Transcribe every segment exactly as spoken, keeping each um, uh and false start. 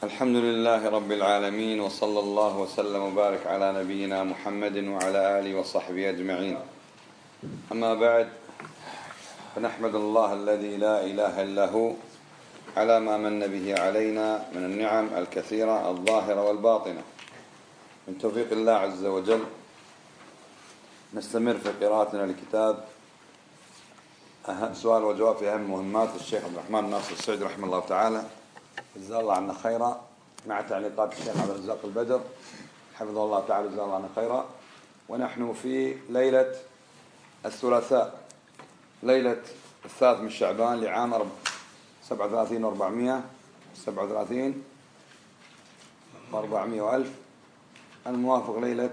الحمد لله رب العالمين، وصلى الله وسلم وبارك على نبينا محمد وعلى آله وصحبه أجمعين. أما بعد، فنحمد الله الذي لا إله إلا هو على ما من به علينا من النعم الكثيرة الظاهرة والباطنة. من توفيق الله عز وجل نستمر في قراءتنا لكتاب سؤال وجواب في أهم مهمات الشيخ عبد الرحمن ناصر السعدي رحمه الله تعالى، جزاه الله عنا خيرا، مع تعليقات الشيخ عبد الرزاق البدر حفظه الله تعالى جزاه الله عنا خيرا. ونحن في ليلة الثلاثاء، ليلة الثالث من شعبان لعام سبعة وثلاثين وأربعمائة سبعة وثلاثين وأربعمائة وألف، الموافق ليلة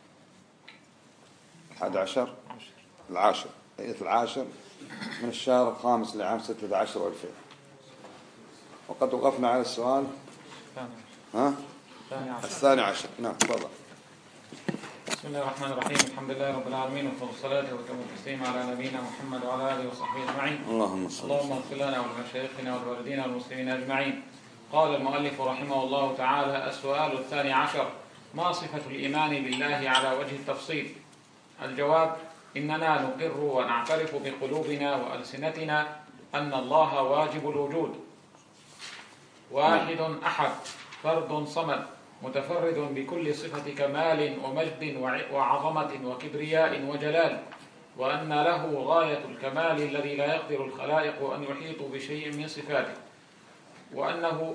أحد عشر العاشر ليلة العاشر من الشهر الخامس لعام ستة عشر وألفين. وقد وقفنا على السؤال ها؟ الثاني عشر. نعم تفضل. بسم الله الرحمن الرحيم، الحمد لله رب العالمين، وفضل الصلاة وتم التسليم على نبينا محمد وعلى آله وصحبه أجمعين. اللهم صل اللهم اغفر لنا ولمشايخنا والوالدين والمسلمين أجمعين. قال المؤلف رحمه الله تعالى: السؤال الثاني عشر: ما صفة الإيمان بالله على وجه التفصيل؟ الجواب: إننا نقر ونعترف بقلوبنا وألسنتنا أن الله واجب الوجود، واحد أحد، فرد صمد، متفرد بكل صفة كمال ومجد وعظمة وكبرياء وجلال، وأن له غاية الكمال الذي لا يقدر الخلائق أن يحيطوا بشيء من صفاته، وأنه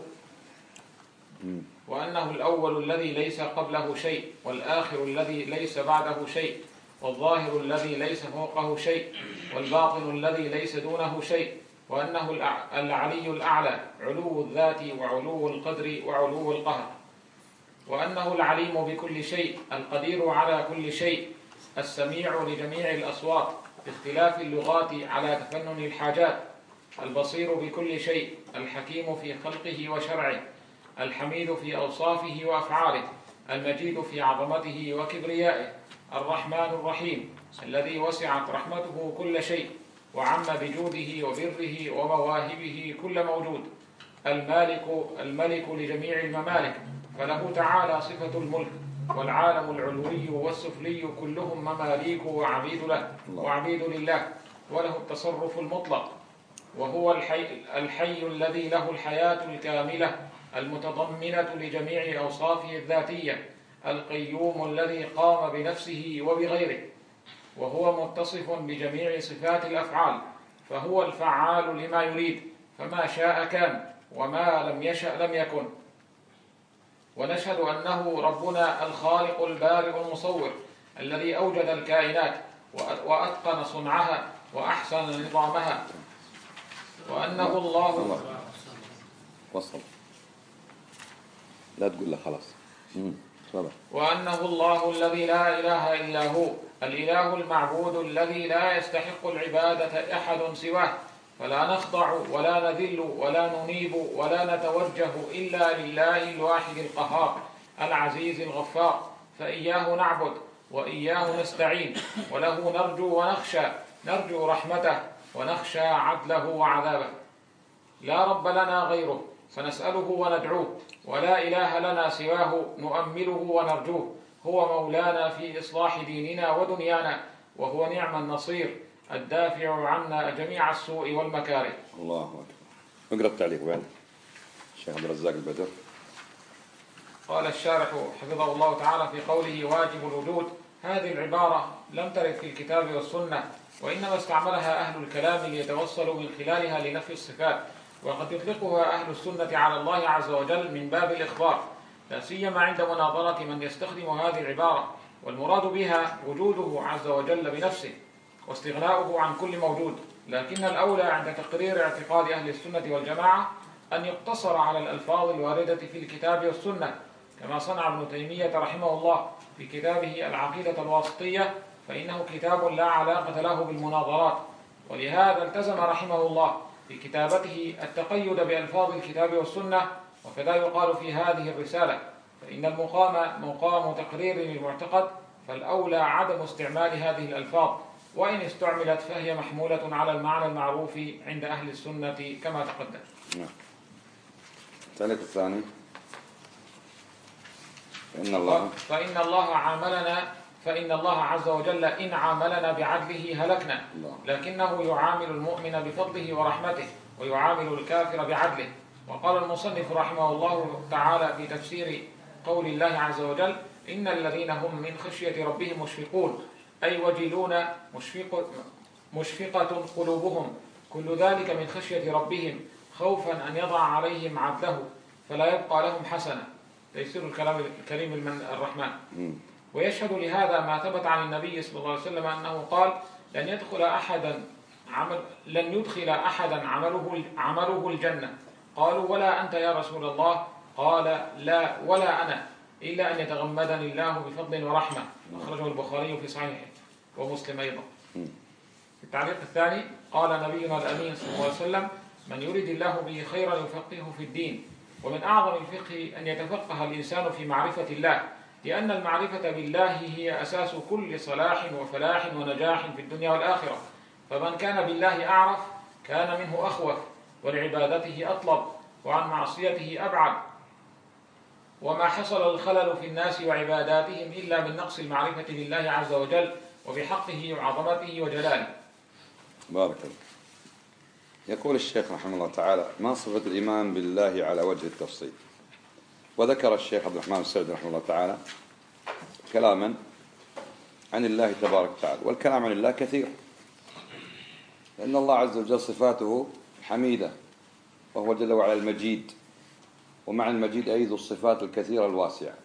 وأنه الأول الذي ليس قبله شيء، والآخر الذي ليس بعده شيء، والظاهر الذي ليس فوقه شيء، والباطن الذي ليس دونه شيء، وأنه العلي الأعلى، علو الذات وعلو القدر وعلو القهر، وأنه العليم بكل شيء، القدير على كل شيء، السميع لجميع الأصوات باختلاف اللغات على تفنن الحاجات، البصير بكل شيء، الحكيم في خلقه وشرعه، الحميد في أوصافه وأفعاله، المجيد في عظمته وكبريائه، الرحمن الرحيم الذي وسعت رحمته كل شيء وعم بجوده وبره ومواهبه كل موجود، المالك الملك لجميع الممالك، فله تعالى صفة الملك، والعالم العلوي والسفلي كلهم مماليك وعبيد له وعبيد لله، وله التصرف المطلق، وهو الحي, الحي الذي له الحياة الكاملة المتضمنة لجميع أوصافه الذاتية، القيوم الذي قام بنفسه وبغيره، وهو متصف بجميع صفات الأفعال، فهو الفعال لما يريد، فما شاء كان وما لم يشأ لم يكن. ونشهد أنه ربنا الخالق البارئ المصور الذي أوجد الكائنات وأتقن صنعها وأحسن نظامها، وأنه الله وصل لا تقول له خلاص. وأنه الله الذي لا إله إلا هو، الإله المعبود الذي لا يستحق العبادة أحد سواه، فلا نخضع ولا نذل ولا ننيب ولا نتوجه إلا لله الواحد القهار العزيز الغفار، فإياه نعبد وإياه نستعين، وله نرجو ونخشى، نرجو رحمته ونخشى عدله وعذابه. لا رب لنا غيره فنسأله وندعوه، ولا إله لنا سواه نؤمله ونرجوه، هو مولانا في إصلاح ديننا ودنيانا، وهو نعم النصير الدافع عنا جميع السوء والمكاره. الله أكبر. اقرأ التعليق بعد الشيخ عبد الرزاق البدر. قال الشارح حفظه الله تعالى في قوله واجب الوجود: هذه العبارة لم ترد في الكتاب والسنة، وإنما استعملها أهل الكلام ليتوصلوا من خلالها لنفي الصفات، وقد يطلقها أهل السنة على الله عز وجل من باب الإخبار، لا سيما عند مناظرة من يستخدم هذه العبارة، والمراد بها وجوده عز وجل بنفسه واستغناؤه عن كل موجود. لكن الأولى عند تقرير اعتقاد أهل السنة والجماعة أن يقتصر على الألفاظ الواردة في الكتاب والسنة، كما صنع ابن تيمية رحمه الله في كتابه العقيدة الواسطية، فإنه كتاب لا علاقة له بالمناظرات، ولهذا التزم رحمه الله في كتابته التقيد بألفاظ الكتاب والسنة. وكذا يقال في هذه الرسالة: فإن المقام مقام تقرير للمعتقد، فالأولى عدم استعمال هذه الألفاظ، وإن استعملت فهي محمولة على المعنى المعروف عند أهل السنة كما تقدم. التعليق الثاني: فإن الله فإن الله عاملنا فإن الله عز وجل إن عاملنا بعدله هلكنا، لكنه يعامل المؤمن بفضله ورحمته ويعامل الكافر بعدله. وقال المصنف رحمه الله تعالى في تفسير قول الله عز وجل: إن الذين هم من خشية ربهم مشفقون، أي وجلون مشفق مشفقة قلوبهم، كل ذلك من خشية ربهم خوفا أن يضع عليهم عدله فلا يبقى لهم حسنة. تيسير الكلام الكريم الرحمن. ويشهد لهذا ما ثبت عن النبي صلى الله عليه وسلم أنه قال: لن يدخل أحدا عمل لن يدخل أحدا عمله عمله الجنة. قالوا: ولا أنت يا رسول الله؟ قال: لا ولا أنا، إلا أن يتغمدني الله بفضل ورحمة. أخرجه البخاري في صحيحه ومسلم أيضا. في التعليق الثاني قال نبينا الأمين صلى الله عليه وسلم: من يريد الله به خيرا يفقهه في الدين. ومن أعظم الفقه أن يتفقه الإنسان في معرفة الله، لأن المعرفة بالله هي أساس كل صلاح وفلاح ونجاح في الدنيا والآخرة. فمن كان بالله أعرف كان منه أخوف، ولعبادته أطلب، وعن معصيته أبعد. وما حصل الخلل في الناس وعباداتهم إلا من نقص المعرفة بالله عز وجل وبحقه وعظمته وجلاله. بارك الله. يقول الشيخ رحمه الله تعالى: ما صفة الإيمان بالله على وجه التفصيل؟ وذكر الشيخ عبد الرحمن السعدي رحمه الله تعالى كلاما عن الله تبارك وتعالى، والكلام عن الله كثير، لأن الله عز وجل صفاته حميدة، وهو جل وعلا المجيد، ومع المجيد أي ذو الصفات الكثيرة الواسعة.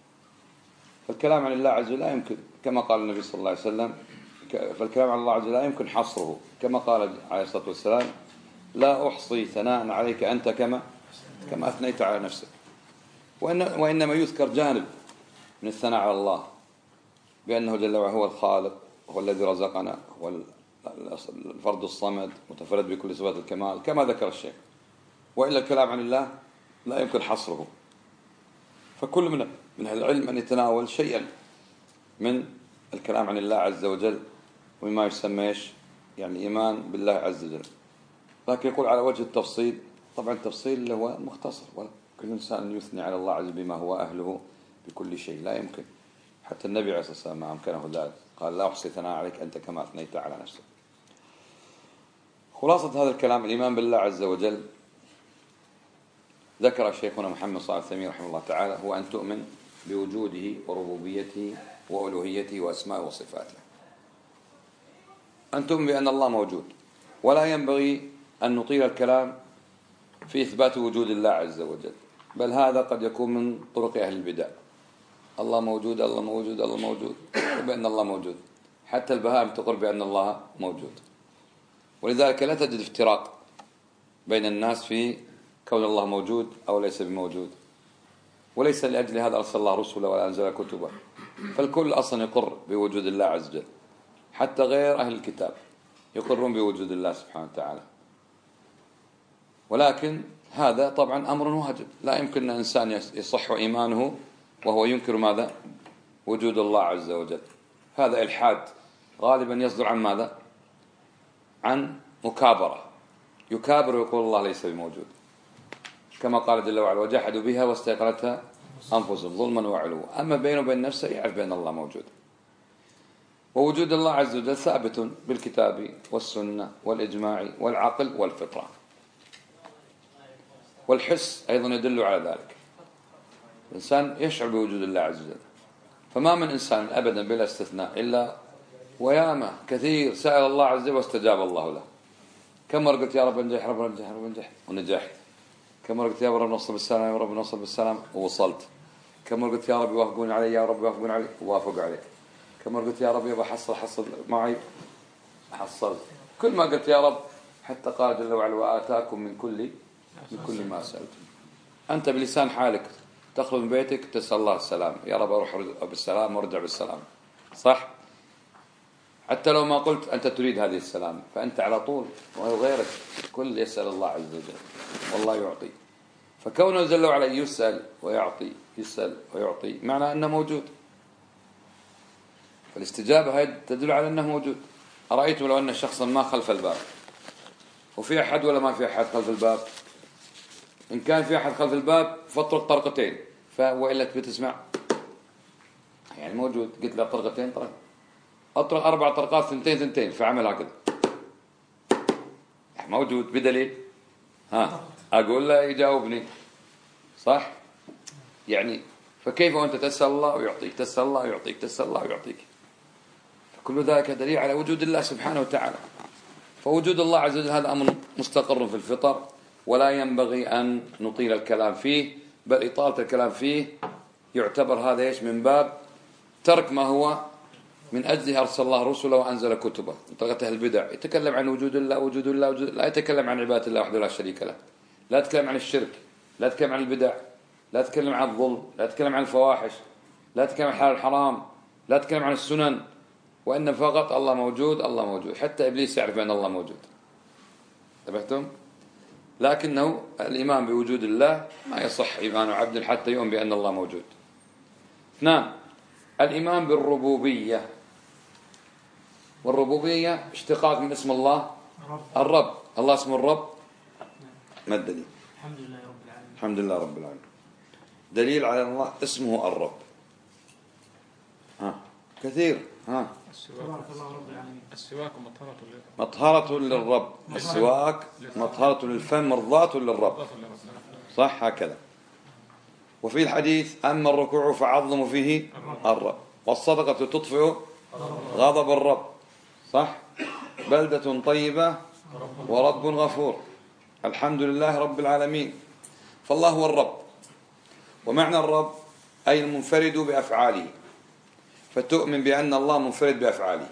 فالكلام عن الله عز وجل لا يمكن، كما قال النبي صلى الله عليه وسلم، فالكلام عن الله عز وجل لا يمكن حصره، كما قال عليه الصلاة والسلام: لا أحصي ثناء عليك أنت كما كما أثنيت على نفسك. وإن وإنما يذكر جانب من الثناء على الله، بأنه جل وعلا هو الخالق، هو الذي رزقنا، هو الفرد الصمد متفرد بكل صفات الكمال، كما ذكر الشيخ. وإلا الكلام عن الله لا يمكن حصره. فكل من من العلم أن يتناول شيئا من الكلام عن الله عز وجل، ومما يسمى يعني إيمان بالله عز وجل. لكن يقول على وجه التفصيل، طبعا التفصيل اللي هو مختصر، كل إنسان يثني على الله عز وجل بما هو أهله بكل شيء، لا يمكن. حتى النبي عليه الصلاة والسلام ما أمكنه ذلك، قال: لا أحصي ثناء عليك أنت كما أثنيت على نفسك. خلاصة هذا الكلام: الإيمان بالله عز وجل ذكر شيخنا محمد صالح الثمين رحمه الله تعالى هو أن تؤمن بوجوده وربوبيته وألوهيته وأسمائه وصفاته. أن تؤمن بأن الله موجود، ولا ينبغي أن نطيل الكلام في إثبات وجود الله عز وجل، بل هذا قد يكون من طرق أهل البدع: الله موجود الله موجود الله موجود، بأن الله موجود. حتى البهائم تقر بأن الله موجود. ولذلك لا تجد افتراق بين الناس في كون الله موجود أو ليس بموجود. وليس لأجل هذا أرسل الله رسله ولا أنزل كتبه، فالكل أصلا يقر بوجود الله عز وجل، حتى غير أهل الكتاب يقرون بوجود الله سبحانه وتعالى. ولكن هذا طبعا أمر واجب، لا يمكن أن إنسان يصح إيمانه وهو ينكر ماذا؟ وجود الله عز وجل. هذا إلحاد غالبا يصدر عن ماذا؟ عن مكابرة، يكابر ويقول الله ليس بموجود، كما قال جل وعلا: وجحدوا بها واستيقنتها أنفسهم ظلما وعلوا. أما بينه وبين نفسه يعرف بأن الله موجود. ووجود الله عز وجل ثابت بالكتاب والسنة والإجماع والعقل والفطرة، والحس أيضا يدل على ذلك. الإنسان يشعر بوجود الله عز وجل، فما من إنسان أبدا بلا استثناء إلا وياما كثير سأل الله عز وجل واستجاب الله له. كم مرة قلت: يا رب انجح رب انجح رب انجح ونجحت. كم مرة قلت: يا رب نوصل بالسلام يا رب نوصل بالسلام ووصلت. كم مرة قلت: يا رب يوافقون علي يا رب يوافقون علي ووافق عليك. كم مرة قلت: يا رب يبقى حصل حصل معي حصلت. كل ما قلت يا رب، حتى قال جل وعلا: وآتاكم من كل من كل ما سألتم. أنت بلسان حالك تخرج من بيتك تسأل الله السلام، يا رب أروح بالسلام وارجع بالسلام، صح؟ حتى لو ما قلت أنت تريد هذه السلام، فأنت على طول، وغيرك كل يسأل الله عز وجل والله يعطي. فكونه جل وعلا يسأل ويعطي يسأل ويعطي معنى أنه موجود. فالاستجابة هذه تدل على أنه موجود. أرأيتم لو أن شخصا ما خلف الباب، وفي أحد ولا ما في أحد خلف الباب؟ إن كان في أحد خلف الباب فاطرق طرقتين، وإلا بتسمع يعني موجود. قلت له طرقتين طرق، أطرق أربع طرقات ثنتين ثنتين فعملها كذا موجود بدليل. ها أقول له يجاوبني صح يعني. فكيف وأنت تسأل الله ويعطيك، تسأل الله ويعطيك، تسأل الله ويعطيك، فكل ذلك دليل على وجود الله سبحانه وتعالى. فوجود الله عز وجل هذا أمر مستقر في الفطر، ولا ينبغي أن نطيل الكلام فيه، بل إطالة الكلام فيه يعتبر هذا إيش من باب ترك ما هو من أجله أرسل الله رسله وأنزل كتبه. طريقة البدع يتكلم عن وجود الله وجود الله وجود الله، لا يتكلم عن عبادة الله وحده لا شريك له، لا يتكلم عن الشرك، لا يتكلم عن البدع، لا يتكلم عن الظلم، لا يتكلم عن الفواحش، لا يتكلم عن الحلال الحرام، لا يتكلم عن السنن، وإن فقط الله موجود الله موجود. حتى إبليس يعرف أن الله موجود، انتبهتم؟ لكنه الإيمان بوجود الله ما يصح إيمان عبد حتى يؤمن بأن الله موجود. اثنان، الإيمان بالربوبية. والربوبية اشتقاق من اسم الله الرب. الله اسمه الرب. ما الدليل؟ الحمد لله رب العالمين. الحمد لله رب العالمين دليل على أن الله اسمه الرب. ها كثير. ها تبارك الله رب العالمين. السواك مطهرة للرب. مطهرة للرب. السواك مطهرة للفم مرضاة للرب. صح هكذا. وفي الحديث أما الركوع فعظموا فيه الرب، والصدقة تطفئ غضب الرب. صح. بلدة طيبة ورب غفور. الحمد لله رب العالمين. فالله هو الرب. ومعنى الرب أي المنفرد بأفعاله، فتؤمن بأن الله منفرد بأفعاله،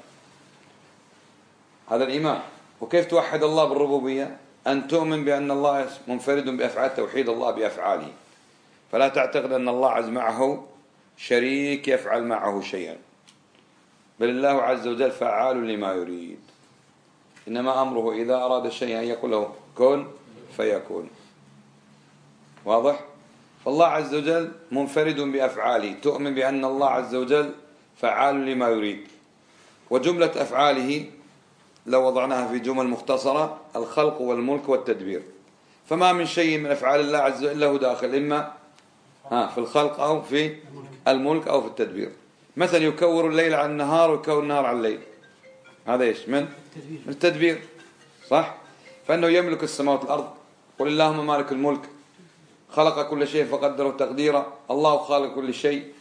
هذا الإيمان. وكيف توحد الله بالربوبية؟ أن تؤمن بأن الله منفرد بأفعال، توحيد الله بأفعاله، فلا تعتقد أن الله عز معه شريك يفعل معه شيئا، بل الله عز وجل فعال لما يريد، إنما أمره إذا أراد شيئا يقول له كن فيكون. واضح؟ فالله عز وجل منفرد بأفعاله، تؤمن بأن الله عز وجل فعال لما يريد. وجملة أفعاله لو وضعناها في جمل مختصرة: الخلق والملك والتدبير. فما من شيء من أفعال الله عز وجل له داخل، إما ها في الخلق أو في الملك أو في التدبير. مثلا يكور الليل على النهار ويكور النهار على الليل، هذا إيش؟ من التدبير. صح. فإنه يملك السماوات والأرض. قل اللهم مالك الملك، خلق كل شيء فقدره تقديرا. الله خالق كل شيء،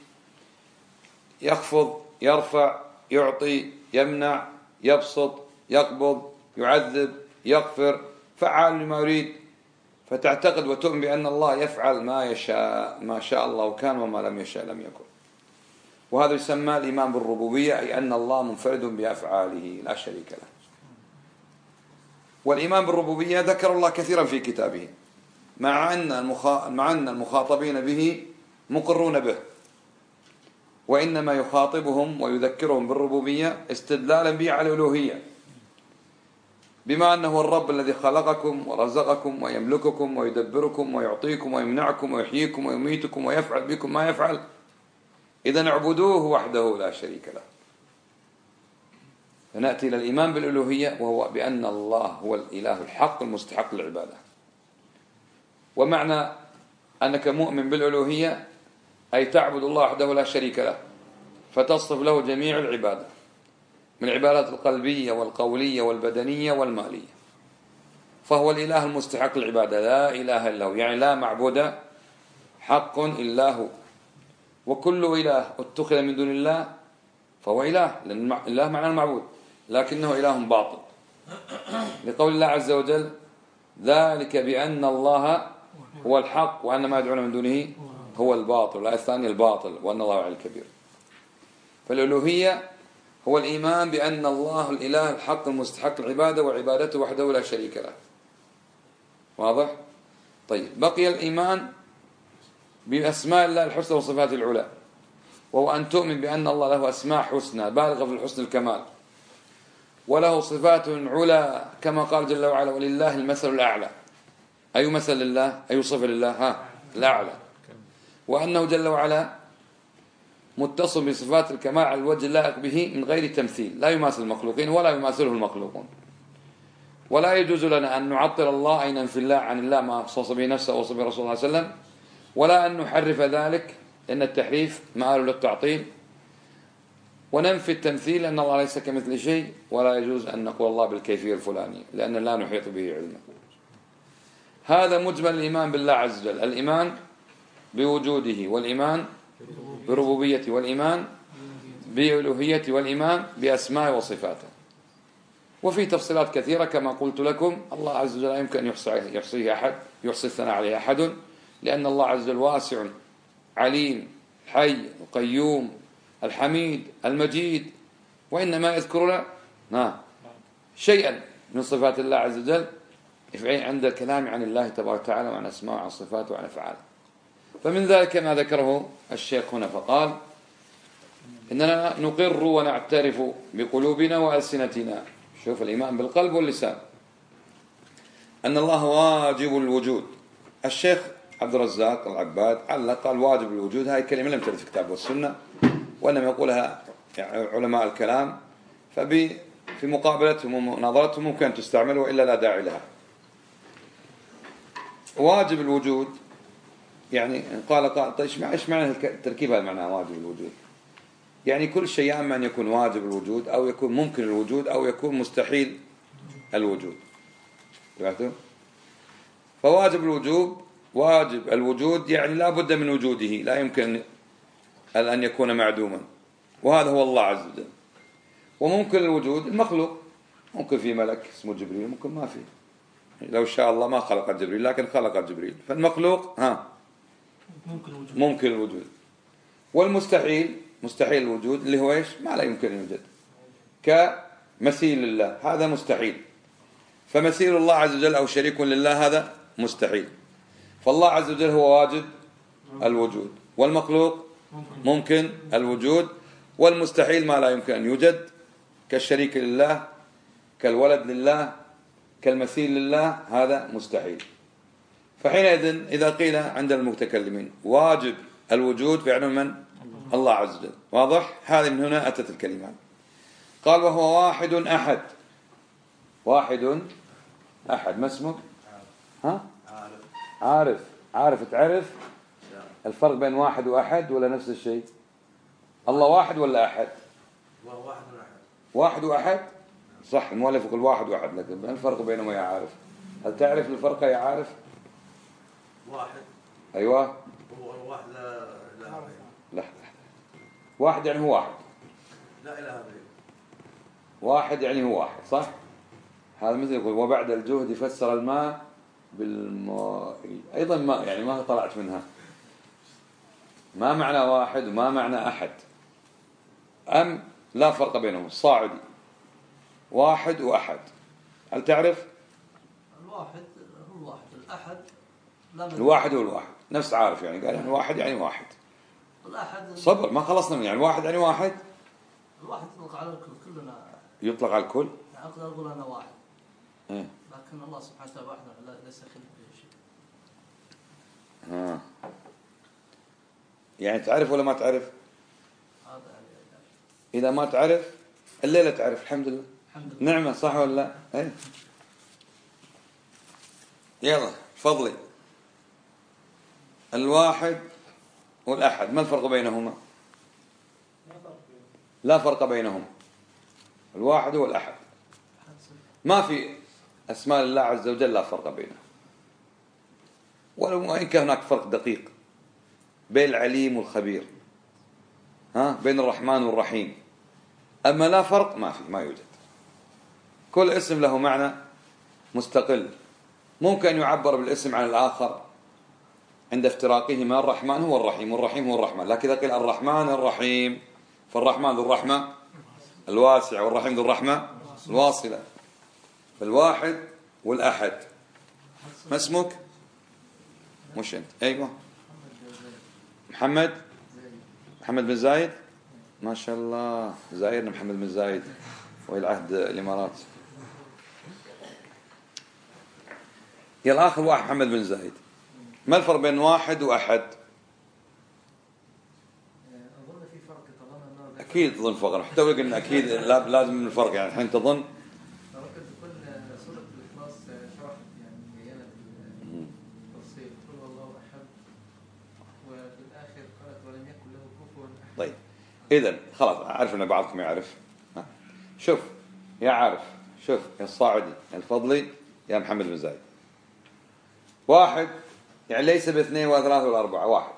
يخفض يرفع يعطي يمنع يبسط يقبض يعذب يغفر، فعال لما يريد. فتعتقد وتؤمن بأن الله يفعل ما يشاء، ما شاء الله كان وما لم يشاء لم يكن. وهذا يسمى الإيمان بالربوبية، أي أن الله منفرد بأفعاله لا شريك له. والإيمان بالربوبية ذكر الله كثيرا في كتابه، مع أن المخا... مع أن المخاطبين به مقرون به، وإنما يخاطبهم ويذكرهم بالربوبية استدلالا به على الألوهية، بما أنه الرب الذي خلقكم ورزقكم ويملككم ويدبركم ويعطيكم ويمنعكم ويحييكم ويميتكم ويفعل بكم ما يفعل، إذن اعبدوه وحده لا شريك له. فنأتي إلى الإيمان بالألوهية، وهو بأن الله هو الإله الحق المستحق للعبادة. ومعنى أنك مؤمن بالألوهية أي تعبد الله وحده لا شريك له، فتصف له جميع العبادة، من العبادات القلبية والقولية والبدنية والمالية. فهو الإله المستحق للعبادة، لا إله إلا هو، يعني لا معبود حق إلا هو. وكل إله اتخذ من دون الله فهو إله، لأن الله معنى المعبود، لكنه إله باطل، لقول الله عز وجل: ذلك بأن الله هو الحق وأن ما يدعون من دونه هو الباطل. الآية الثانية الباطل وأن الله على الكبير. فالألوهية هو الإيمان بأن الله الإله الحق المستحق العبادة، وعبادته وحده لا شريك له. واضح؟ طيب، بقي الإيمان بأسماء الله الحسنى وصفاته العلى، وهو أن تؤمن بأن الله له أسماء حسنى بالغة في الحسن الكمال، وله صفات على كما قال جل وعلا: ولله المثل الأعلى. أي مثل لله؟ أي صفة لله؟ ها الأعلى. وأنه جل وعلا متصل بصفات الكمال على الوجه اللائق به من غير تمثيل، لا يماثل المخلوقين ولا يماثله المخلوقون. ولا يجوز لنا أن نعطل الله أي ننفي الله عن الله ما خصص به نفسه ووصف به رسول الله صلى الله عليه وسلم، ولا أن نحرف ذلك، لأن التحريف مآل للتعطيل، وننفي التمثيل لأن الله ليس كمثل شيء، ولا يجوز أن نقول الله بالكيفية الفلانية لأن لا نحيط به علما. هذا مجمل الإيمان بالله عز وجل، الإيمان بوجوده، والإيمان بربوبيته، والإيمان بألوهيته، والإيمان بأسماء وصفاته. وفي تفصيلات كثيرة كما قلت لكم. الله عز وجل لا يمكن أن يحصيه أحد، يحصي الثناء عليه أحد، لأن الله عز وجل واسع عليم حي قيوم الحميد المجيد، وإنما يذكرنا نعم شيئا من صفات الله عز وجل عند الكلام عن الله تبارك وتعالى وعن أسماء وعن صفاته وعن أفعاله. فمن ذلك ما ذكره الشيخ هنا فقال إننا نقر ونعترف بقلوبنا وألسنتنا، شوف الإيمان بالقلب واللسان، أن الله واجب الوجود. الشيخ عبد الرزاق العباد علق قال واجب الوجود، هاي كلمة لم ترد في الكتاب والسنة، وإنما يقولها علماء الكلام، ففي مقابلتهم ومناظرتهم ممكن تستعمل وإلا لا داعي لها. واجب الوجود يعني قال قال طيب ايش معنى التركيب هذا؟ معنى واجب الوجود يعني كل شيء اما ان يكون واجب الوجود او يكون ممكن الوجود او يكون مستحيل الوجود. فواجب الوجود واجب الوجود يعني لا بد من وجوده، لا يمكن ان يكون معدوما، وهذا هو الله عز وجل. وممكن الوجود المخلوق، ممكن في ملك اسمه جبريل، ممكن ما في، لو شاء الله ما خلق جبريل لكن خلق جبريل، فالمخلوق ها ممكن الوجود. ممكن الوجود. والمستحيل مستحيل الوجود اللي هو ايش؟ ما لا يمكن ان يوجد، كمثيل لله هذا مستحيل، فمثيل الله عز وجل او شريك لله هذا مستحيل. فالله عز وجل هو واجب الوجود، والمخلوق ممكن الوجود، والمستحيل ما لا يمكن ان يوجد كالشريك لله كالولد لله كالمثيل لله، هذا مستحيل. فحينئذ إذا قيل عند المتكلمين واجب الوجود فعلا من الله عز وجل، واضح؟ هذه من هنا أتت الكلمات. قال وهو واحد أحد. واحد أحد، ما اسمك؟ ها؟ عارف. عارف عارف تعرف الفرق بين واحد وأحد ولا نفس الشيء؟ الله واحد ولا أحد؟ واحد وأحد. واحد وأحد صح، المؤلف يقول واحد وأحد، لكن ما الفرق بينهما يا عارف؟ هل تعرف الفرق يا عارف؟ واحد أيوة. هو واحد لا لا لا واحد يعني هو واحد، لا إله إلا الله. واحد يعني هو واحد، صح؟ هذا مثل يقول وبعد الجهد فسر الماء بالماء، أيضا ما يعني ما طلعت منها. ما معنى واحد وما معنى أحد؟ أم لا فرق بينهم؟ الصاعدي واحد وأحد، هل تعرف؟ الواحد هو الواحد، الأحد لا. الواحد هو الواحد، نفس عارف يعني قال يعني واحد يعني واحد. الأحد صبر ما خلصنا من يعني واحد يعني واحد. الواحد يطلق على الكل، كلنا يطلق على الكل. يعني أقدر أقول أنا واحد. إيه؟ لكن الله سبحانه وتعالى واحد ليس خلق به شيء. ها يعني تعرف ولا ما تعرف؟ هذا يعني إذا ما تعرف الليلة تعرف، الحمد لله. الحمد لله. نعمة، صح ولا لا؟ ايه. يلا فضلي. الواحد والأحد ما الفرق بينهما؟ لا فرق بينهما. الواحد والأحد ما في أسماء الله عز وجل لا فرق بينهم، ولو إن كان هناك فرق دقيق بين العليم والخبير، ها بين الرحمن والرحيم، أما لا فرق ما في، ما يوجد. كل اسم له معنى مستقل، ممكن يعبر بالاسم عن الآخر عند افتراقهما. الرحمن هو الرحيم والرحيم هو الرحمن، لكن إذا قيل الرحمن الرحيم فالرحمن ذو الرحمة الواسعة والرحيم ذو الرحمة الواصلة. الواحد والأحد. ما اسمك؟ مش أنت؟ أيوة محمد محمد بن زايد، ما شاء الله زايدنا محمد بن زايد وإلى عهد الإمارات. يا الآخر واحد محمد بن زايد. ما الفرق بين واحد وأحد؟ أظن في فرق طالما أكيد تظن فرق، حتى لو قلنا أكيد لازم من الفرق يعني الحين تظن. ممكن تكون سورة الإخلاص شرحت يعني بيانة بالتفصيل قل والله أحد، وفي الآخر قالت ولم يكن له كفوا أحد. طيب إذن خلاص أعرف أن بعضكم يعرف. شوف يا عارف، شوف يا الصاعدي يا الفضلي يا محمد بن زايد، واحد يعني ليس باثنين ولا ثلاثة ولا أربعة، واحد.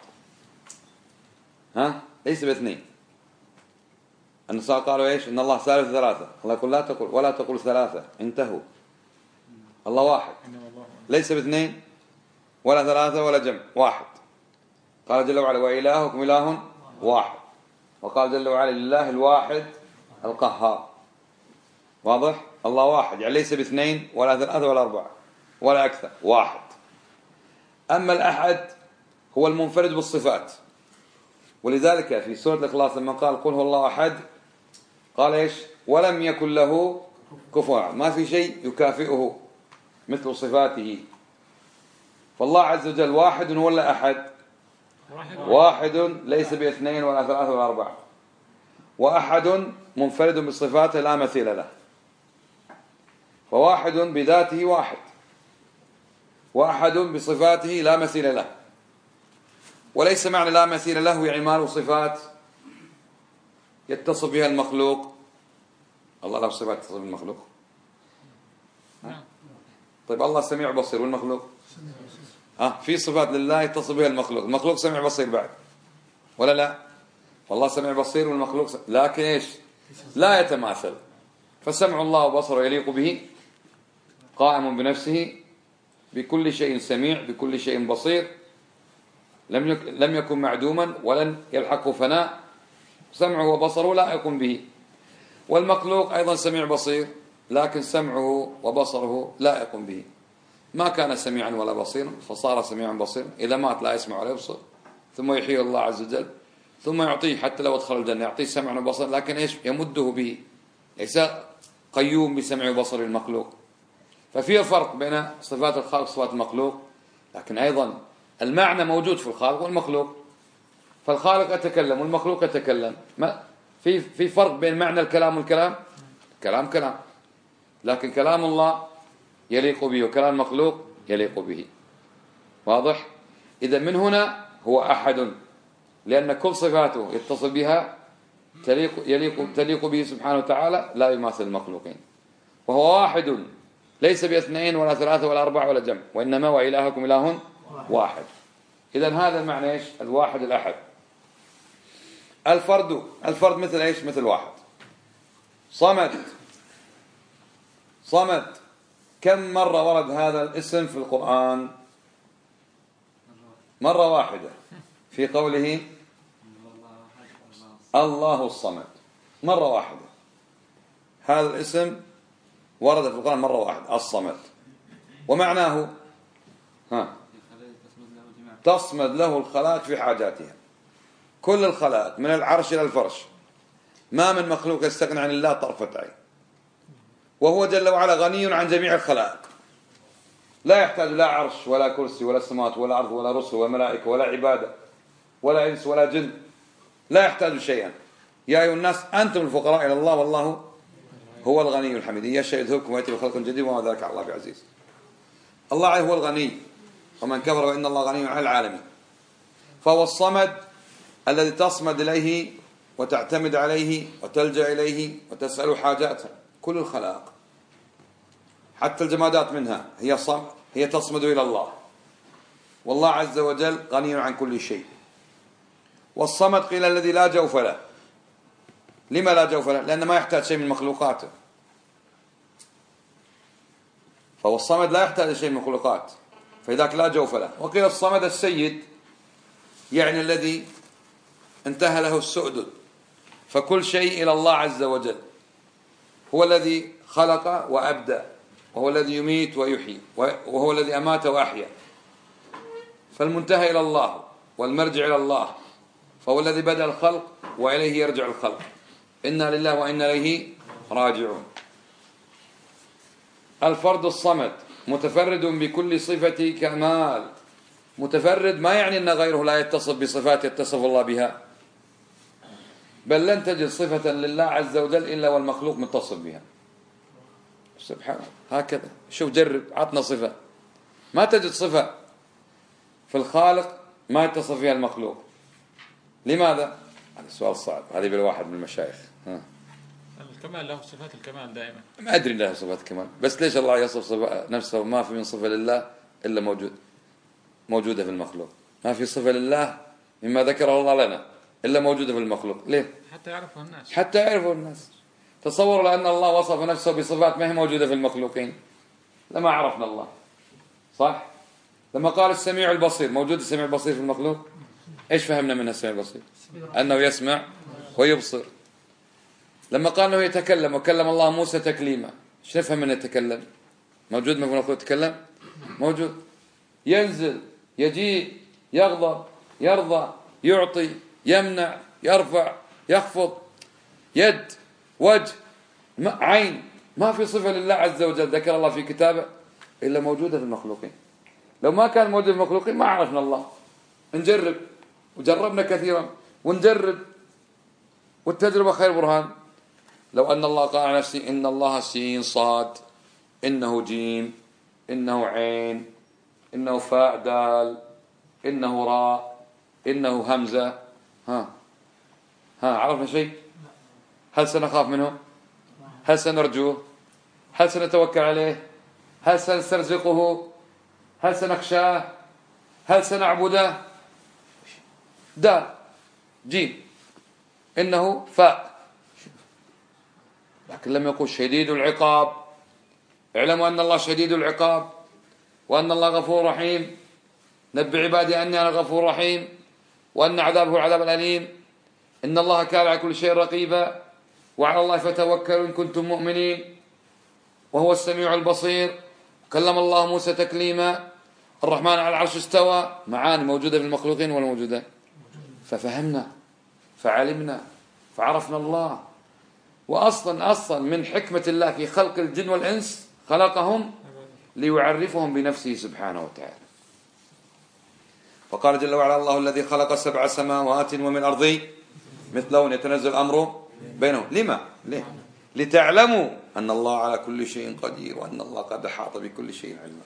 ها ليس باثنين. النصارى قالوا إيش؟ إن الله ثالث ثلاثة. الله يقول لا تقول ولا تقول ثلاثة، انتهوا. الله واحد، ليس باثنين ولا ثلاثة ولا جمع، واحد. قال جل وعلا وإلهكم إله واحد، وقال جل وعلا لله الواحد القهار. واضح؟ الله واحد يعني ليس باثنين ولا ثلاثة ولا أربعة ولا أكثر، واحد. أما الأحد هو المنفرد بالصفات، ولذلك في سورة الإخلاص لما قال قل هو الله أحد قال إيش؟ ولم يكن له كفوا أحد، ما في شيء يكافئه مثل صفاته. فالله عز وجل واحد ولا أحد؟ واحد ليس باثنين ولا ثلاثة ولا أربعة، وأحد منفرد بصفاته لا مثيل له. فواحد بذاته واحد، وأحد بصفاته لا مثيل له. وليس معنى لا مثيل له يعني ما له صفات يتصل بها المخلوق. الله له صفات يتصل بالمخلوق. طيب الله سميع بصير والمخلوق ها في صفات لله يتصل بها المخلوق، المخلوق سميع بصير بعد ولا لا؟ فالله سميع بصير والمخلوق سميع. لكن ايش؟ لا يتماثل. فسمع الله وبصره يليق به، قائم بنفسه، بكل شيء سميع، بكل شيء بصير، لم يك... لم يكن معدوما ولن يلحقه فناء. سمعه وبصره لائق به. والمخلوق أيضا سميع بصير، لكن سمعه وبصره لائق به. ما كان سميعا ولا بصيرا فصار سميعا بصيرا. إذا مات لا يسمع ولا يبصر، ثم يحيي الله عز وجل، ثم يعطيه حتى لو ادخل الجنة يعطيه سمعا وبصرا، لكن إيش؟ يمده به، ليس قيوم بسمع وبصر المخلوق. ففي فرق بين صفات الخالق وصفات المخلوق، لكن أيضا المعنى موجود في الخالق والمخلوق. فالخالق يتكلم والمخلوق يتكلم، ما في في فرق بين معنى الكلام والكلام. كلام كلام، لكن كلام الله يليق به وكلام المخلوق يليق به. واضح؟ إذا من هنا هو أحد، لأن كل صفاته يتصل بها تليق يليق تليق به سبحانه وتعالى، لا يماثل المخلوقين. وهو واحد ليس باثنين ولا ثلاثة ولا أربعة ولا جمع، وإنما وإلهكم إله واحد. إذا هذا المعنى إيش؟ الواحد الأحد. الفرد، الفرد مثل إيش؟ مثل واحد. صمد، صمد كم مرة ورد هذا الاسم في القرآن؟ مرة واحدة في قوله الله الصمد، مرة واحدة. هذا الاسم ورد في القرآن مرة واحدة، الصمد. ومعناه ها تصمد له الخلائق في حاجاتها، كل الخلائق من العرش إلى الفرش، ما من مخلوق يستغني عن الله طرفة عين. وهو جل وعلا غني عن جميع الخلائق، لا يحتاج لا عرش ولا كرسي ولا سماوات ولا أرض ولا رسل ولا ملائكة ولا عبادة ولا إنس ولا جن، لا يحتاج شيئا. يا أيها الناس أنتم الفقراء إلى الله والله هو الغني الحميد. يشاء يذهبكم ويأتي بخلق جديد وما ذلك على الله بعزيز. الله هو الغني، ومن كفر فإن الله غني عن العالمين. فهو الصمد الذي تصمد إليه وتعتمد عليه وتلجأ إليه وتسأل حاجاتها. كل الخلائق حتى الجمادات منها هي صم هي تصمد إلى الله، والله عز وجل غني عن كل شيء. والصمد قيل الذي لا جوف له. لما لا جوف له؟ لأنه ما يحتاج شيء من مخلوقاته. فهو الصمد لا يحتاج شيء من مخلوقات، فإذاك لا جوف له. وقيل الصمد السيد، يعني الذي انتهى له السؤدد، فكل شيء إلى الله عز وجل. هو الذي خلق وأبدأ، وهو الذي يميت ويحيي، وهو الذي أمات وأحيا. فالمنتهى إلى الله والمرجع إلى الله، فهو الذي بدأ الخلق وإليه يرجع الخلق. إنا لله وإنا إليه راجعون. الفرد الصمد متفرد بكل صفة كمال. متفرد ما يعني أن غيره لا يتصف بصفات يتصف الله بها، بل لن تجد صفة لله عز وجل إلا والمخلوق متصف بها. سبحان الله. هكذا شوف جرب، عطنا صفة، ما تجد صفة في الخالق ما يتصف فيها المخلوق. لماذا؟ هذا سؤال صعب، هذه بالواحد من المشايخ. ها. الكمال له صفات الكمال دائما. ما أدري له صفات الكمال، بس ليش الله يصف نفسه ما في من صفة لله إلا موجود موجودة في المخلوق؟ ما في صفة لله مما ذكره الله لنا إلا موجودة في المخلوق. ليه؟ حتى يعرفه الناس. حتى يعرفه الناس. تصوروا لأن الله وصف نفسه بصفات ما هي موجودة في المخلوقين لما عرفنا الله. صح؟ لما قال السميع البصير، موجود السميع البصير في المخلوق؟ إيش فهمنا من السميع البصير؟ أنه يسمع ويبصر. لما قال أنه يتكلم وكلم الله موسى تكليما، إيش نفهم من يتكلم؟ موجود من المخلوق يتكلم؟ موجود. ينزل، يجيء، يغضب، يرضى، يعطي، يمنع، يرفع، يخفض، يد، وجه، عين. ما في صفة لله عز وجل ذكر الله في كتابه إلا موجودة في المخلوقين. لو ما كان موجود في المخلوقين ما عرفنا الله. نجرب، وجربنا كثيرا ونجرب، والتجربة خير برهان. لو أن الله قال عن نفسه إن الله سين صاد، إنه جيم، إنه عين، إنه فاء دال، إنه راء، إنه همزة، ها ها عرفنا شيء؟ هل سنخاف منه؟ هل سنرجوه؟ هل سنتوكل عليه؟ هل سنسترزقه؟ هل سنخشاه؟ هل سنعبده؟ دال جيم إنه فاء. لكن لم يقل شديد العقاب. اعلموا أن الله شديد العقاب وأن الله غفور رحيم. نبئ عبادي أني أنا غفور رحيم وأن عذابه العذاب الأليم. إن الله كان على كل شيء رقيبا وعلى الله فتوكلوا إن كنتم مؤمنين وهو السميع البصير. كلم الله موسى تكليما. الرحمن على العرش استوى. معاني موجودة في المخلوقين ولا موجودة؟ ففهمنا فعلمنا فعرفنا الله. وأصلا أصلا من حكمة الله في خلق الجن والإنس خلقهم ليعرفهم بنفسه سبحانه وتعالى. فقال جل وعلا الله الذي خلق سبع سماوات ومن أرضي مثلهن يتنزل الأمر بينهم. لما؟ ليه؟ لتعلموا أن الله على كل شيء قدير وأن الله قد أحاط بكل شيء علما.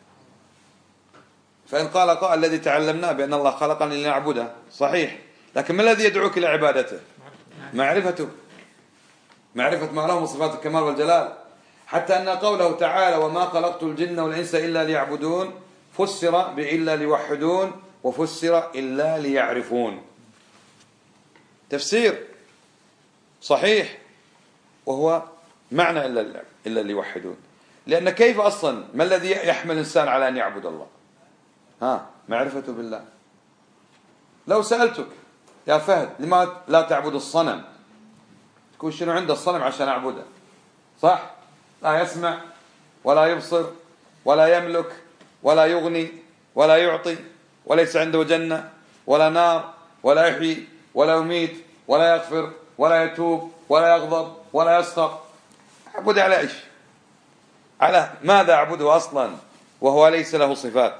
فإن قال قائل الذي تعلمناه بأن الله خلقنا لنعبده صحيح، لكن ما الذي يدعوك إلى عبادته؟ معرفته، معرفة ما له من صفات الكمال والجلال. حتى أن قوله تعالى وما خلقت الجن والإنس إلا ليعبدون فسر بإلا ليوحدون وفسر إلا ليعرفون. تفسير صحيح وهو معنى إلا إلا ليوحدون. لأن كيف أصلا ما الذي يحمل الإنسان على أن يعبد الله؟ ها معرفته بالله. لو سألتك يا فهد لما لا تعبد الصنم؟ تكون شنو عنده الصنم عشان أعبده؟ صح؟ لا يسمع ولا يبصر ولا يملك ولا يغني ولا يعطي وليس عنده جنة ولا نار ولا يحيي ولا يميت ولا يغفر ولا يتوب ولا يغضب ولا يسخط. أعبد على إيش؟ على ماذا أعبده أصلا وهو ليس له صفات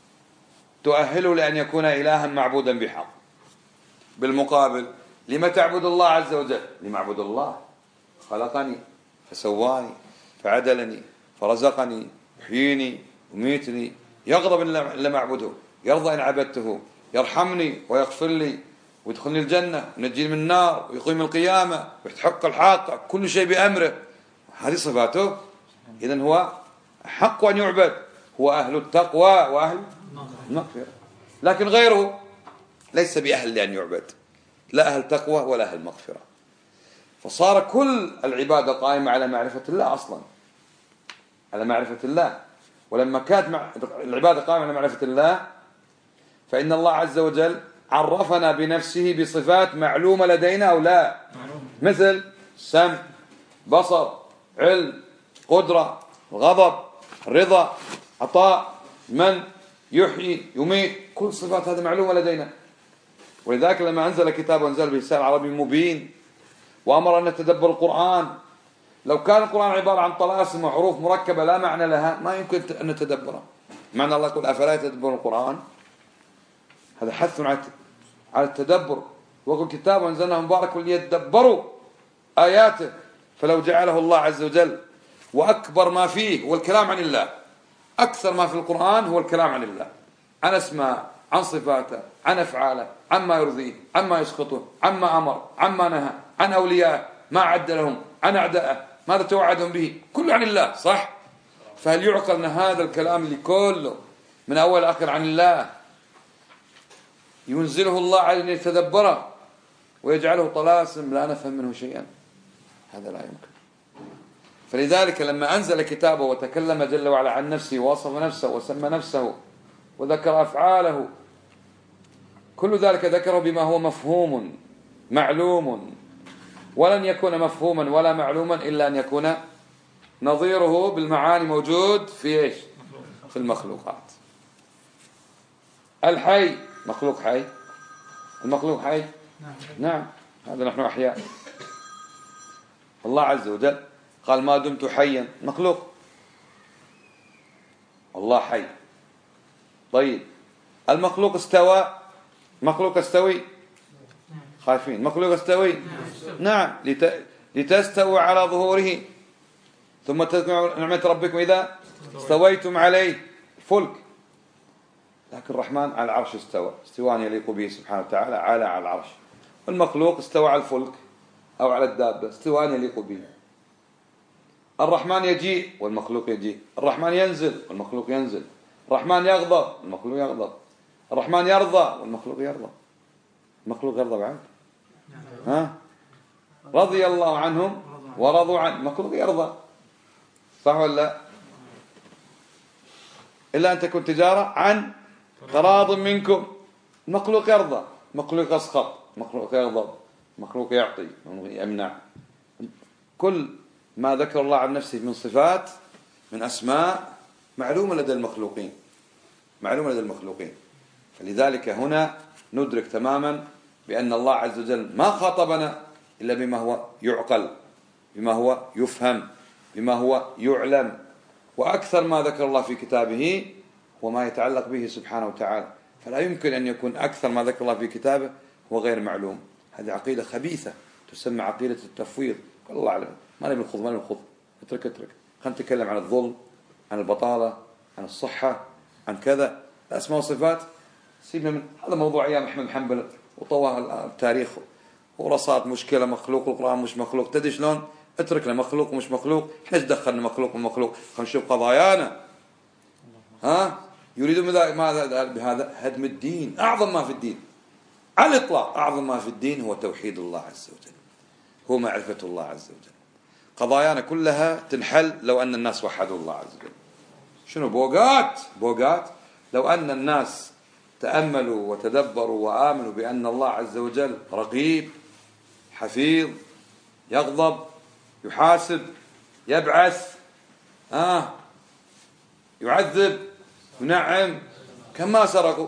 تؤهله لأن يكون إلها معبودا بحق؟ بالمقابل لما تعبد الله عز وجل؟ لمعبد الله خلقني فسواني فعدلني فرزقني يحييني وميتني. يغضب إلا ما أعبده، يرضى إن عبدته، يرحمني ويغفر لي ويدخلني الجنة وينجيني من النار ويقيم القيامة ويحق الحاقة، كل شيء بأمره. هذه صفاته. إذن هو حق أن يعبد، هو أهل التقوى وأهل المغفرة. لكن غيره ليس بأهل لأن يعبد، لا أهل تقوى ولا أهل مغفرة. فصار كل العبادة قائمة على معرفة الله أصلا، على معرفة الله. ولما كانت العبادة قائمة على معرفة الله فإن الله عز وجل عرفنا بنفسه بصفات معلومة لدينا أو لا؟ مثل سمع، بصر، علم، قدرة، غضب، رضا، عطاء، من، يحيي، يميت. كل صفات هذه معلومة لدينا. ولذلك لما أنزل كتاب وأنزل بلسان عربي مبين وأمر أن نتدبر القرآن، لو كان القرآن عبارة عن طلاسم وحروف مركبة لا معنى لها ما يمكن أن نتدبره. معنى الله يقول أفلا يتدبرون القرآن؟ هذا حث على التدبر. وقل كتاب وأنزلناه مبارك ليتدبروا آياته. فلو جعله الله عز وجل وأكبر ما فيه هو الكلام عن الله، أكثر ما في القرآن هو الكلام عن الله، عن أسماء عن صفاته، عن أفعاله، عما يرضيه، عما يسخطه، عما أمر، عما نهى، عن أوليائه ما عد لهم، عن أعدائه ماذا توعدهم به، كله عن الله. صح؟ فهل يعقل أن هذا الكلام اللي كله من أول آخر عن الله ينزله الله على أن يتدبره ويجعله طلاسم لا نفهم منه شيئا؟ هذا لا يمكن. فلذلك لما أنزل كتابه وتكلم جل وعلا عن نفسه ووصف نفسه وسمى نفسه وذكر أفعاله، كل ذلك ذكره بما هو مفهوم معلوم، ولن يكون مفهوما ولا معلوما إلا أن يكون نظيره بالمعاني موجود في إيش؟ في المخلوقات. الحي مخلوق حي، المخلوق حي، نعم، هذا نحن أحياء. الله عز وجل قال ما دمت حيا، مخلوق، الله حي. طيب المخلوق استوى، مخلوق استوي، خايفين، مخلوق استوي، نعم، لت... لتستوى على ظهوره ثم تذكروا نعمة ربكم إذا استويتم عليه، فلك. لكن الرحمن على العرش استوى استواء يليق به سبحانه وتعالى، على على العرش. والمخلوق استوى على الفلك أو على الدابة استواء يليق به. الرحمن يجيء والمخلوق يجيء، الرحمن ينزل والمخلوق ينزل، الرحمن يغضب والمخلوق يغضب، الرحمن يرضى والمخلوق يرضى. المخلوق يرضى بعد؟ ها؟ رضي الله عنهم ورضوا عنه، المخلوق يرضى، صح ولا لا؟ إلا أن تكون تجارة عن تراض منكم، المخلوق يرضى، المخلوق يسخط، المخلوق يغضب، المخلوق يعطي يمنع. كل ما ذكر الله عن نفسه من صفات من أسماء معلومة لدى المخلوقين، معلومة لدى المخلوقين. فلذلك هنا ندرك تماما بأن الله عز وجل ما خاطبنا إلا بما هو يعقل، بما هو يفهم، بما هو يعلم. وأكثر ما ذكر الله في كتابه هو ما يتعلق به سبحانه وتعالى، فلا يمكن أن يكون أكثر ما ذكر الله في كتابه هو غير معلوم. هذه عقيدة خبيثة تسمى عقيدة التفويض. قال الله أعلم، ما نبي نخوض، ما نبي نخوض، اترك اترك، خلينا نتكلم عن الظلم، عن البطالة، عن الصحة، عن كذا، الأسماء والصفات سيبنا من هذا. موضوع أيام أحمد بن حنبل وطوى التاريخ ورصات مشكلة مخلوق والقرآن مش مخلوق. تدري شلون؟ اتركنا مخلوق ومش مخلوق، احنا ايش دخلنا مخلوق ومخلوق؟ خلينا نشوف قضايانا. ها؟ يريدون ماذا بهذا؟ هدم الدين. أعظم ما في الدين على الإطلاق، أعظم ما في الدين هو توحيد الله عز وجل، هو معرفة الله عز وجل. قضايانا كلها تنحل لو أن الناس وحدوا الله عز وجل. شنو بوقات بوقات لو أن الناس تأملوا وتدبروا وآمنوا بأن الله عز وجل رقيب حفيظ، يغضب، يحاسب، يبعث، آه يعذب، ينعم، كما سرقوا.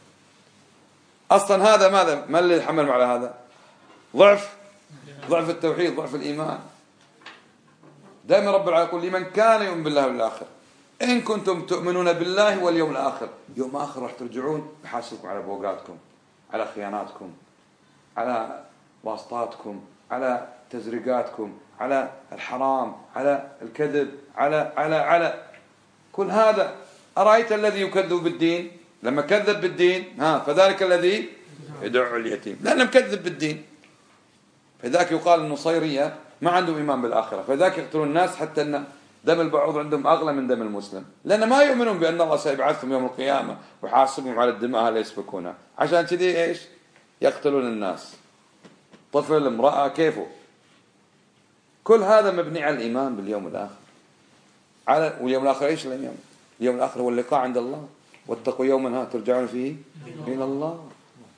أصلا هذا ماذا؟ ما اللي يحمل على هذا؟ ضعف ضعف التوحيد، ضعف الإيمان. دائما رب العالمين يقول لمن كان يؤمن بالله والآخر إن كنتم تؤمنون بالله واليوم الآخر. يوم آخر راح ترجعون يحاسبكم على بوقاتكم، على خياناتكم، على واسطاتكم، على تزريقاتكم، على الحرام، على الكذب، على على على كل هذا. أرأيت الذي يكذب بالدين لما كذب بالدين، ها فذلك الذي يدعو اليتيم لأنه مكذب بالدين. فذاك يقال النصيرية ما عندهم إيمان بالآخرة، فذاك يقتلون الناس حتى أن دم البعوض عندهم أغلى من دم المسلم، لأن ما يؤمنون بأن الله سيبعثهم يوم القيامة ويحاسبهم على الدماء اللي يسفكونها. عشان كذي إيش؟ يقتلون الناس، طفل، امرأة، كيفه. كل هذا مبني على الإيمان باليوم الآخر. على واليوم الآخر إيش اليوم؟ اليوم الآخر هو اللقاء عند الله. واتقوا يوما ها ترجعون فيه إلى الله.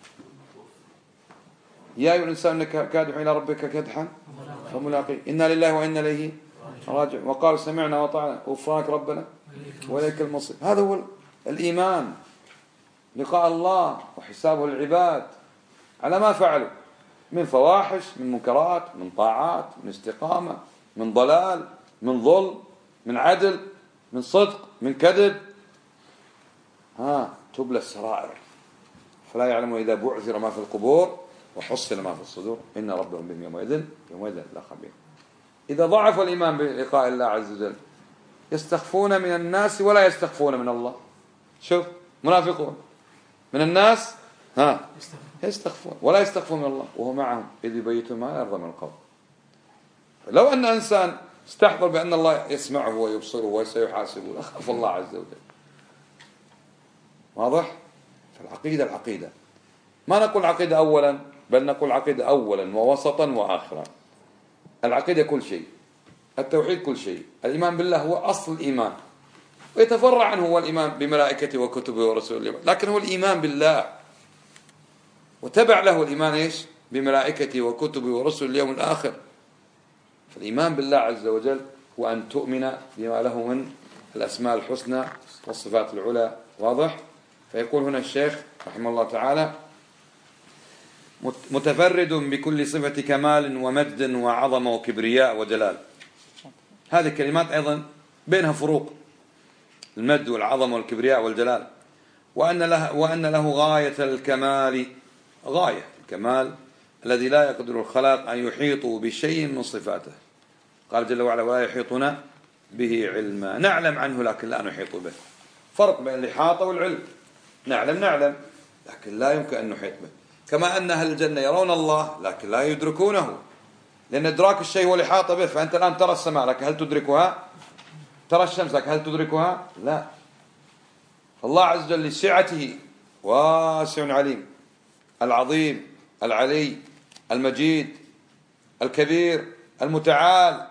يا أيها الإنسان إنك كادح إلى ربك كدحا فملاقيه إنا لله وإنا إليه راجع. وقالوا سمعنا وطعنا غفرانك ربنا وإليك المصير. هذا هو الإيمان، لقاء الله وحسابه العباد على ما فعلوا من فواحش، من منكرات، من طاعات، من استقامة، من ضلال، من ظلم، من عدل، من صدق، من كذب. ها تبلى السرائر فلا يعلم إذا بعثر ما في القبور وحصل ما في الصدور إن ربهم بهم يومئذ يومئذ لا خبير. إذا ضعف الإيمان بلقاء الله عز وجل يستخفون من الناس ولا يستخفون من الله. شوف منافقون من الناس ها يستخفون ولا يستخفون من الله وهو معهم إذ يبيتون ما يرضى من القول. لو أن إنسان استحضر بأن الله يسمعه ويبصره وسيحاسبه أخاف الله عز وجل. واضح؟ فالعقيدة العقيدة ما نقول عقيدة أولا، بل نقول عقيدة أولا ووسطا وآخرا. العقيدة كل شيء، التوحيد كل شيء، الإيمان بالله هو أصل الإيمان، ويتفرع عنه هو الإيمان بملائكته وكتبه ورسوله، لكن هو الإيمان بالله، وتبع له الإيمان إيش؟ بملائكته وكتبه ورسله اليوم الآخر. فالإيمان بالله عز وجل هو أن تؤمن بما له من الأسماء الحسنى والصفات العلى. واضح؟ فيقول هنا الشيخ رحمه الله تعالى: متفرد بكل صفة كمال ومجد وعظمة وكبرياء وجلال. هذه الكلمات أيضا بينها فروق، المجد والعظمة والكبرياء والجلال. وأن له, وأن له غاية الكمال، غاية الكمال الذي لا يقدر الخلق أن يحيطوا بشيء من صفاته. قال جل وعلا: ولا يحيطون به علما. نعلم عنه لكن لا نحيط به. فرق بين الإحاطة والعلم. نعلم نعلم لكن لا يمكن أن نحيط به. كما أن أهل الجنة يرون الله لكن لا يدركونه، لأن إدراك الشيء هو الإحاطة به. فأنت الآن ترى السماء لكن هل تدركها؟ ترى الشمس لكن هل تدركها؟ لا. الله عز وجل لسعته واسع عليم، العظيم العلي المجيد الكبير المتعال.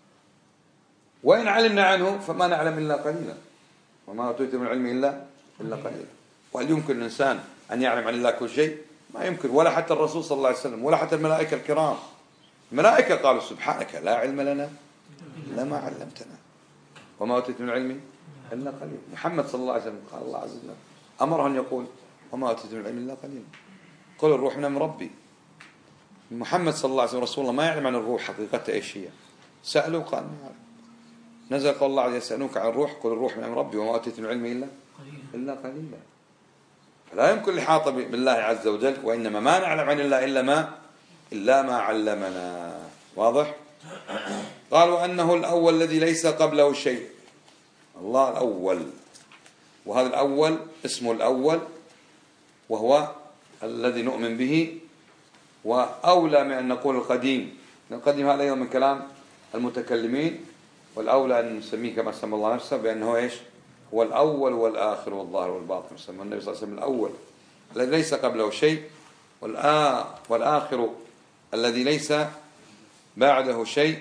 وإن علمنا عنه فما نعلم إلا قليلا، وما أوتيت من العلم إلا إلا قليلا. وهل يمكن الإنسان أن يعلم عن الله كل شيء؟ ما يمكن، ولا حتى الرسول صلى الله عليه وسلم، ولا حتى الملائكة الكرام. الملائكة قالوا: سبحانك لا علم لنا إلا ما علمتنا وما أوتيت من العلم إلا قليلا. محمد صلى الله عليه وسلم قال الله عز وجل أمره أن يقول: وما أوتيت من العلم إلا قليلا. قل الروح من أمر ربي. محمد صلى الله عليه وسلم رسول الله ما يعلم عن الروح حقيقته إيش هي. سألوا قال ما يعلم. نزل قول الله عز وجل: يسألونك عن الروح قل الروح من أمر ربي وما أوتيت من العلم إلا إلا قليلا. فلا يمكن الإحاطة بالله عز وجل، وإنما ما نعلم عن الله إلا ما إلا ما علمنا. واضح؟ قالوا أنه الأول الذي ليس قبله شيء. الله الأول، وهذا الأول اسمه الأول، وهو الذي نؤمن به، وأولى من أن نقول القديم. القديم هذا أيضا من كلام المتكلمين، والأولى أن نسميه كما سمى الله نفسه بأنه إيش؟ هو الأول والآخر والظاهر والباطن. سمى النبي صلى الله عليه وسلم الأول الذي ليس قبله شيء، والآخر الذي ليس بعده شيء.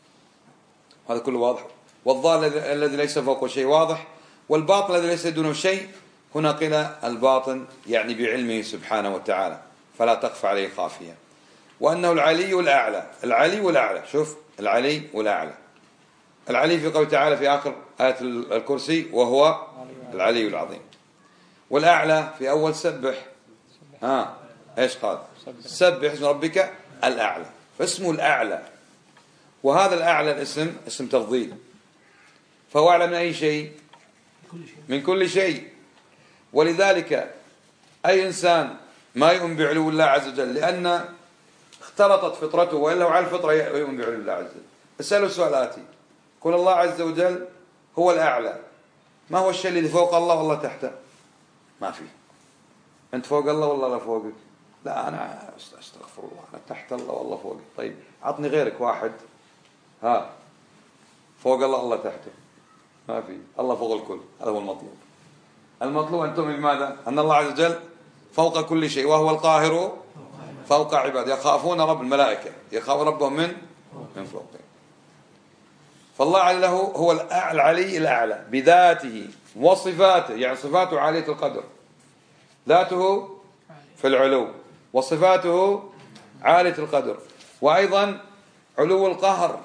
هذا كله واضح. والظاهر الذي ليس فوقه شيء واضح، والباطن الذي ليس دونه شيء. هنا قيل الباطن يعني بعلمه سبحانه وتعالى فلا تخفى عليه خافية. وأنه العلي والأعلى. العلي والأعلى، شوف العلي والأعلى. العلي في قوله تعالى في آخر آية الكرسي: وهو العلي العظيم. والأعلى في أول سبح. ها إيش قال؟ سبح اسم ربك الأعلى. فاسمه الأعلى، وهذا الأعلى الاسم اسم تفضيل، فهو أعلى من أي شيء؟ من كل شيء. ولذلك أي إنسان ما يؤمن بعلو الله عز وجل لأن اختلطت فطرته، وإلا هو على الفطرة يؤمن بعلو الله عز وجل. اسأله سؤال آتي: قل الله عز وجل هو الأعلى، ما هو الشيء اللي فوق الله والله تحته؟ ما فيه. أنت فوق الله والله لا فوقك؟ لا أنا أستغفر الله أنا تحت الله والله فوقك. طيب عطني غيرك واحد ها فوق الله الله تحته. ما في. الله فوق الكل. هذا هو المطلوب. المطلوب أن تؤمن بماذا؟ أن الله عز وجل فوق كل شيء، وهو القاهر فوق عباده. يخافون رب الملائكة يخاف ربهم من من فوقه. فالله له هو العلي الأعلى بذاته وصفاته، يعني صفاته عالية القدر، ذاته في العلو وصفاته عالية القدر. وأيضا علو القهر،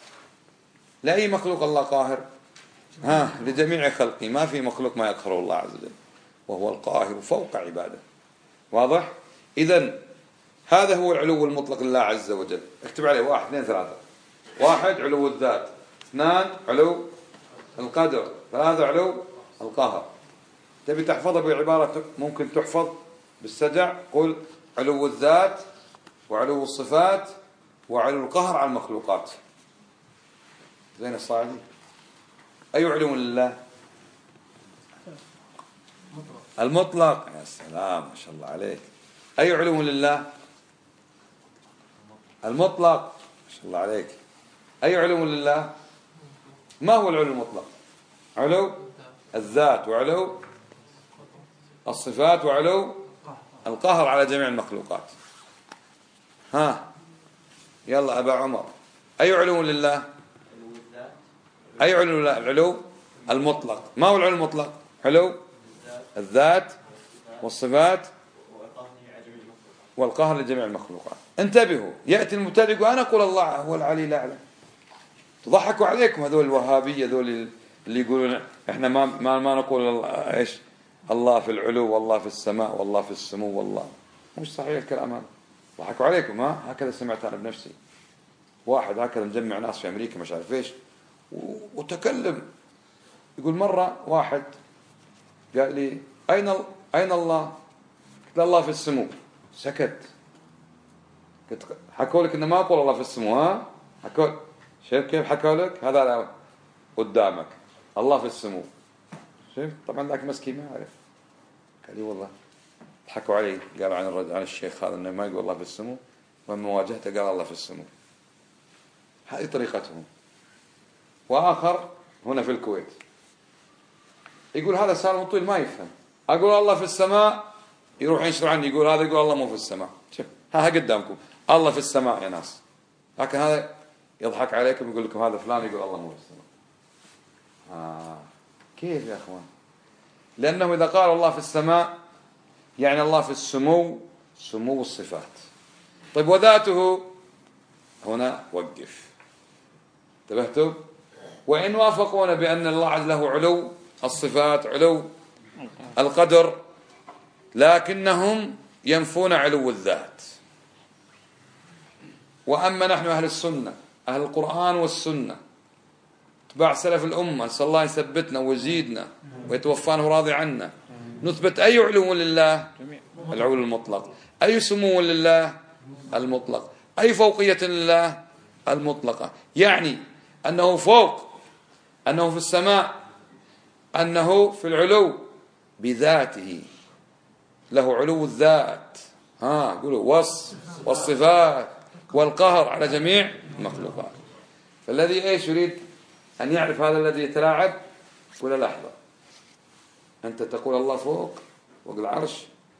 لا أي مخلوق الله قاهر ها لجميع خلقه، ما في مخلوق ما يقهره الله عز وجل، وهو القاهر فوق عباده. واضح؟ إذن هذا هو العلو المطلق لله عز وجل. اكتب عليه: واحد اثنين ثلاثة. واحد علو الذات، اثنان علو القدر، ثلاثة علو القهر. تبي تحفظها بعبارة ممكن تحفظ بالسجع: قل علو الذات وعلو الصفات وعلو القهر على المخلوقات. زين الصاعدي. أي علو لله؟ المطلق. يا سلام ما شاء الله عليك. أي علو لله؟ المطلق. ما شاء الله عليك. أي علو لله؟ ما هو العلو المطلق؟ علو الذات، وعلو الصفات، وعلو القهر على جميع المخلوقات. ها يلا أبا عمر، أي علو لله؟ أي علو لله؟ العلو المطلق. ما هو العلو المطلق؟ علو الذات والصفات والقهر لجميع المخلوقات. انتبهوا، يأتي المبتدئ وأنا أقول الله هو العلي الأعلى. تضحكوا عليكم هذول الوهابية، هذول اللي يقولون احنا ما ما, ما نقول ايش الله في العلو والله في السماء والله في السمو والله. مش صحيح الكلام هذا. ضحكوا عليكم. ها هكذا سمعت أنا بنفسي. واحد هكذا مجمع ناس في أمريكا مش عارف ايش، وتكلم يقول مرة واحد قال لي أين أين الله؟ قلت له الله في السمو. سكت. قلت حكوا لك إنه ما أقول الله في السمو. ها حكوا شايف كيف حكوا لك؟ هذا قدامك الله في السمو. شوف طبعا ذاك مسكين ما عرف. قال لي والله ضحكوا علي، قالوا عن الرجل عن الشيخ هذا إنه ما يقول الله في السمو، ولما واجهته قال الله في السمو. هذه طريقتهم. وآخر هنا في الكويت يقول هذا سالم طويل ما يفهم، أقول الله في السماء يروح ينشر عني يقول هذا يقول الله مو في السماء. شوف ها قدامكم الله في السماء يا ناس، لكن هذا يضحك عليكم يقول لكم هذا فلان يقول الله مو في السماء. آه كيف يا أخوان؟ لأنه إذا قال الله في السماء يعني الله في السمو، سمو الصفات. طيب وذاته هنا وقف. انتبهتم؟ وإن وافقونا بأن الله عز له علو الصفات علو القدر، لكنهم ينفون علو الذات. وأما نحن أهل السنة أهل القرآن والسنة اتباع سلف الأمة، نسأل الله يثبتنا ويزيدنا ويتوفانا راضي عنا، نثبت أي علو لله؟ العلو المطلق. أي سمو لله؟ المطلق. أي فوقية لله؟ المطلقة. يعني أنه فوق، أنه في السماء، أنه في العلو بذاته، له علو الذات. ها قولوا وصف والصفات والقهر على جميع المخلوقات. فالذي ايش يريد أن يعرف هذا الذي يتلاعب ولا لحظة، أنت تقول الله فوق فوق العرش،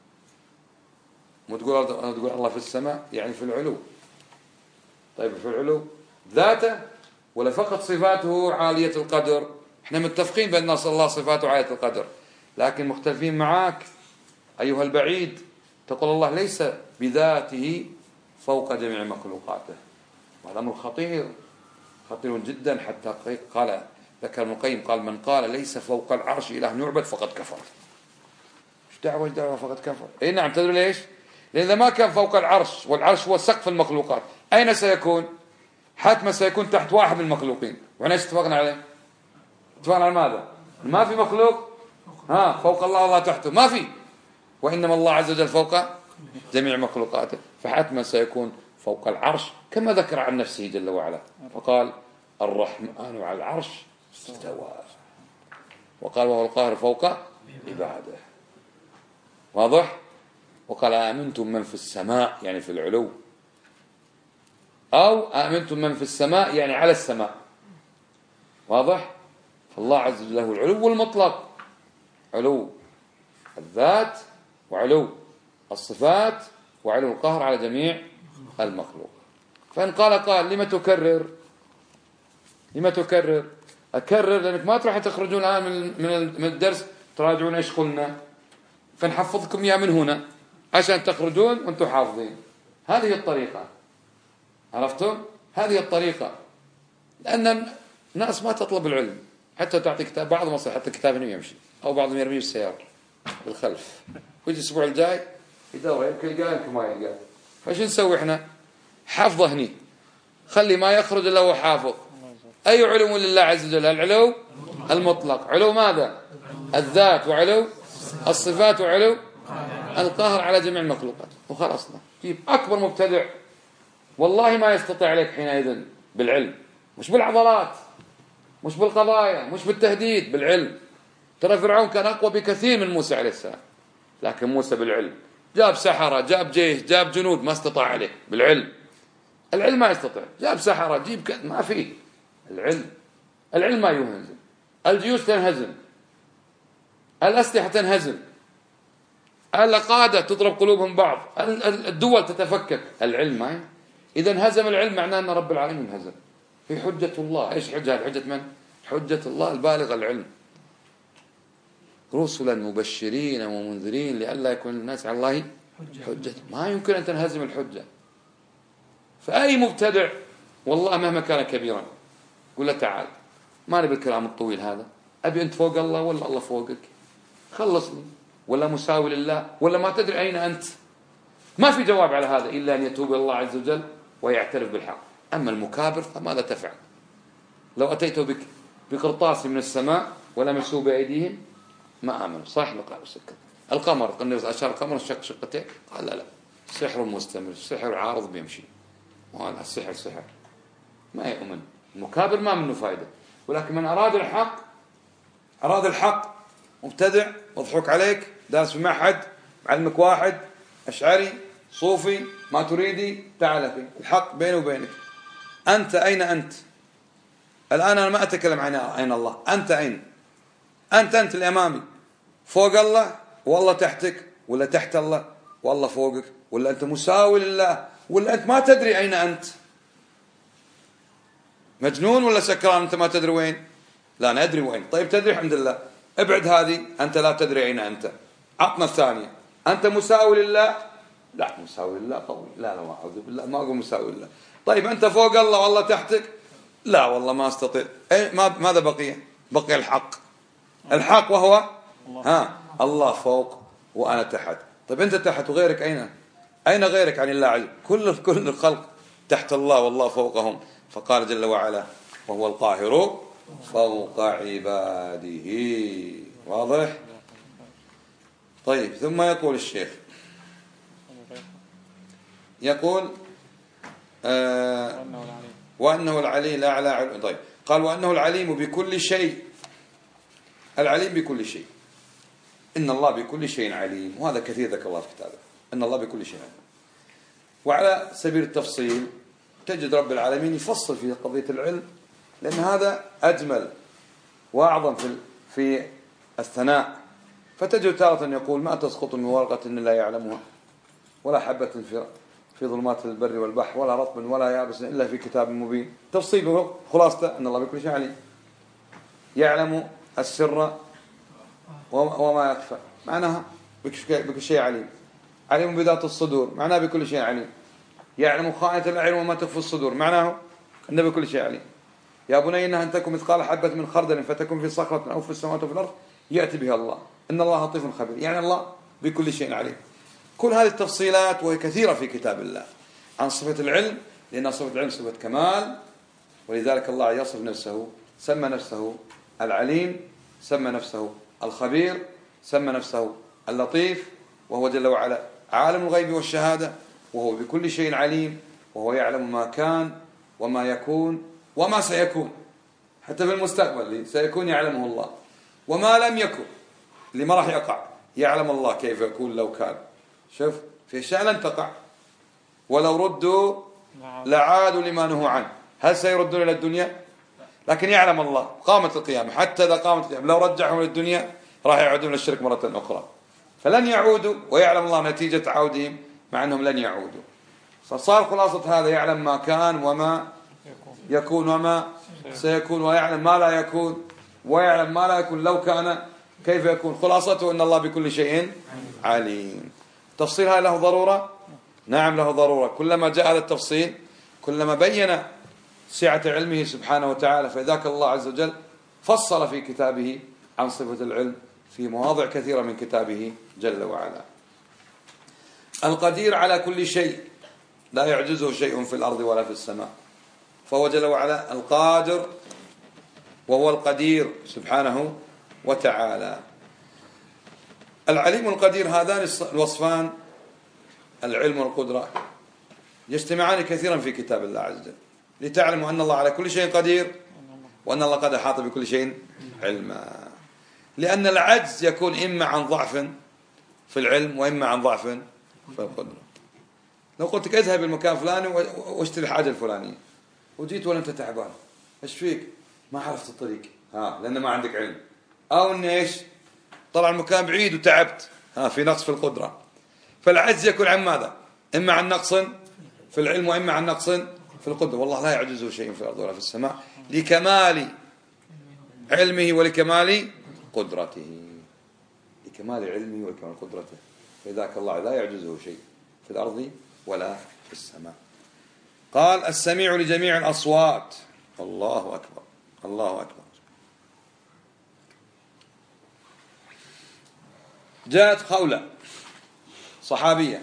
وتقول تقول الله في السماء يعني في العلو. طيب في العلو ذاته ولا فقط صفاته عالية القدر؟ احنا متفقين بأن الله صفاته عالية القدر، لكن مختلفين معاك أيها البعيد. تقول الله ليس بذاته فوق جميع مخلوقاته، وهذا أمر خطير خطير جدا. حتى قال ذكر ابن القيم قال من قال ليس فوق العرش إله يعبد فقد كفر. ايش دعوة ايش دعوة فقد كفر؟ اي نعم. تدري ليش؟ لأن إذا ما كان فوق العرش، والعرش هو سقف المخلوقات، أين سيكون؟ حتما سيكون تحت واحد من المخلوقين. وإحنا ايش اتفقنا عليه؟ اتفقنا على ماذا؟ ما في مخلوق ها فوق الله والله تحته، ما في. وإنما الله عز وجل فوق جميع مخلوقاته، فحتما سيكون فوق العرش كما ذكر عن نفسه جل وعلا، وقال الرحمن على العرش استوى، وقال وهو القاهر فوق عباده. واضح؟ وقال آمنتم من في السماء يعني في العلو، أو آمنتم من في السماء يعني على السماء. واضح؟ فالله عز وجل له العلو المطلق، علو الذات وعلو الصفات وعلو القهر على جميع المخلوق. فإن قال قال لما تكرر لما تكرر أكرر لأنك ما تروح تخرجون الآن من الدرس تراجعون إيش قلنا، فنحفظكم إياه من هنا عشان تخرجون وانتم حافظين. هذه الطريقة، عرفتم؟ هذه الطريقة. لأن الناس ما تطلب العلم حتى تعطي كتاب، بعضهم أصلا حتى كتاب إنه يمشي، أو بعضهم يرميه بالسيارة بالخلف، ويجي الأسبوع الجاي يدور يمكن يلقاه يمكن ما يلقاه. فايش نسوي إحنا؟ حفظه هني، خلي ما يخرج إلا هو حافظ. أي علو لله عز وجل؟ العلو المطلق. علو ماذا؟ الذات، وعلو الصفات، وعلو القهر على جميع المخلوقات. وخلصنا. جيب أكبر مبتدع والله ما يستطيع عليك حينئذ بالعلم، مش بالعضلات، مش بالقضايا، مش بالتهديد، بالعلم. ترى فرعون كان أقوى بكثير من موسى عليه السلام. لكن موسى بالعلم جاب سحرة، جاب جيش، جاب جنود، ما استطاع عليه بالعلم. العلم ما يستطيع. جاب سحرة، جيب كذا، ما فيه. العلم العلم ما يهزم. الجيوش تنهزم، الأسلحة تنهزم، القادة تضرب قلوبهم بعض، الدول تتفكك. العلم ما. إذا انهزم العلم معناه أن رب العالمين انهزم. في حجة الله. إيش حجة؟ حجة من؟ حجة الله البالغ العلم. رسلا مبشرين ومنذرين لئلا يكون الناس على الله حجة. ما يمكن أن تنهزم الحجة. فأي مبتدع والله مهما كان كبيرا قل له تعال، ما نبي الكلام الطويل هذا، أبي أنت فوق الله ولا الله فوقك؟ خلصني. ولا مساوي لله ولا ما تدري أين أنت؟ ما في جواب على هذا إلا أن يتوب الله عز وجل ويعترف بالحق. أما المكابر فماذا تفعل؟ لو أتيته بك بقرطاس من السماء ولم يسوا بأيديهم ما آمنوا. صح قالوا سكت. القمر قلنا أشار القمر الشق شقتين، قال لا لا سحر مستمر، سحر عارض بيمشي، وهذا السحر سحر ما يؤمن. المكابر ما منه فائدة. ولكن من أراد الحق، أراد الحق مبتدع مضحوك عليك، دارس في معهد، معلمك واحد أشعري صوفي ما تريدي، تعال أخي الحق بيني وبينك. أنت أين أنت الآن؟ أنا ما أتكلم عن أين الله. أنت أين؟ أنت أنت اللي أمامي فوق الله والله تحتك، ولا تحت الله والله فوقك، ولا أنت مساوي لله، ولا أنت ما تدري أين أنت؟ مجنون ولا سكران أنت ما تدري وين؟ لا ندري وين. طيب تدري الحمد لله. ابعد هذه، أنت لا تدري أين أنت. عطنا الثانية. أنت مساوي لله؟ لا مساوي لله قوي. لا لا ما أعوذ بالله ما أقول مساوي لله. طيب أنت فوق الله والله تحتك؟ لا والله ما أستطيع. إيه ماذا بقي؟ بقي الحق. الحق وهو ها الله فوق وأنا تحت. طيب أنت تحت وغيرك أين؟ أين غيرك عن الله عز؟ كل كل الخلق تحت الله والله فوقهم. فقال جل وعلا وهو القاهر فوق عباده. واضح؟ طيب ثم يقول الشيخ يقول آه وأنه العلي الأعلى. طيب قال وأنه العليم بكل شيء. العليم بكل شيء. إن الله بكل شيء عليم. وهذا كثير ذكر الله في كتابه إن الله بكل شيء عليم. وعلى سبيل التفصيل تجد رب العالمين يفصل في قضية العلم، لأن هذا أجمل وأعظم في في الثناء. فتجد تارة يقول ما تسقط من ورقة إلا يعلمها، ولا حبة في في ظلمات البر والبحر، ولا رطب ولا يابس إلا في كتاب مبين. تفصيله خلاصته أن الله بكل شيء عليم. يعلم السر وما يخفى، معناها بكل شيء عليم. عليم بذات الصدور، معناه بكل شيء عليم. يعلم خائنة الأعين وما تخفي الصدور، معناه أنه بكل شيء عليم. يا بني إنها أن تكن مثقال حبة من خردل فتكن في صخرة أو في السماوات وفي الأرض يأتي بها الله إن الله لطيف خبير. يعني الله بكل شيء عليم. كل هذه التفصيلات وهي كثيرة في كتاب الله عن صفة العلم، لأن صفة العلم صفة كمال، ولذلك الله يصف نفسه، سمى نفسه العليم، سمى نفسه الخبير، سمى نفسه اللطيف، وهو جل وعلا عالم الغيب والشهادة، وهو بكل شيء عليم، وهو يعلم ما كان وما يكون وما سيكون. حتى في المستقبل سيكون يعلمه الله، وما لم يكن اللي ما راح يقع يعلم الله كيف يكون لو كان. شوف في أشياء لن تقع، ولو ردوا لعادوا لما نهوا عنه. هل سيردون إلى الدنيا؟ لكن يعلم الله قامت القيامة، حتى إذا قامت القيامة لو رجعهم للدنيا راح يعودون للشرك مرة أخرى، فلن يعودوا، ويعلم الله نتيجة عودهم مع أنهم لن يعودوا. فصار خلاصة هذا يعلم ما كان وما يكون وما سيكون، ويعلم ما لا يكون، ويعلم ما لا يكون لو كان كيف يكون. خلاصته أن الله بكل شيء عليم. تفصيل هذا له ضرورة؟ نعم له ضرورة. كلما جاء هذا التفصيل كلما بين سعة علمه سبحانه وتعالى. فذاك الله عز وجل فصل في كتابه عن صفة العلم في مواضع كثيرة من كتابه جل وعلا. القدير على كل شيء لا يعجزه شيء في الأرض ولا في السماء، فهو جل وعلا القادر وهو القدير سبحانه وتعالى. العليم والقدير هذان الوصفان العلم والقدرة يجتمعان كثيرا في كتاب الله عز وجل، لتعلموا أن الله على كل شيء قدير وأن الله قد أحاط بكل شيء علما. لأن العجز يكون إما عن ضعف في العلم وإما عن ضعف في القدرة. لو قلت لك اذهب المكان الفلاني واشتري الحاجة الفلانية وجيت ولا أنت تعبان، إيش فيك؟ ما عرفت الطريق، ها لأن ما عندك علم، أو إن إيش طلع المكان بعيد وتعبت، ها في نقص في القدرة. فالعجز يكون عن ماذا؟ إما عن نقص في العلم وإما عن نقص في القدرة. والله لا يعجزه شيء في الأرض ولا في السماء لكمال علمه ولكمال قدرته، لكمال علمه ولكمال قدرته. فذاك الله لا يعجزه شيء في الأرض ولا في السماء. قال السميع لجميع الأصوات. الله أكبر الله أكبر. جاءت خولة صحابية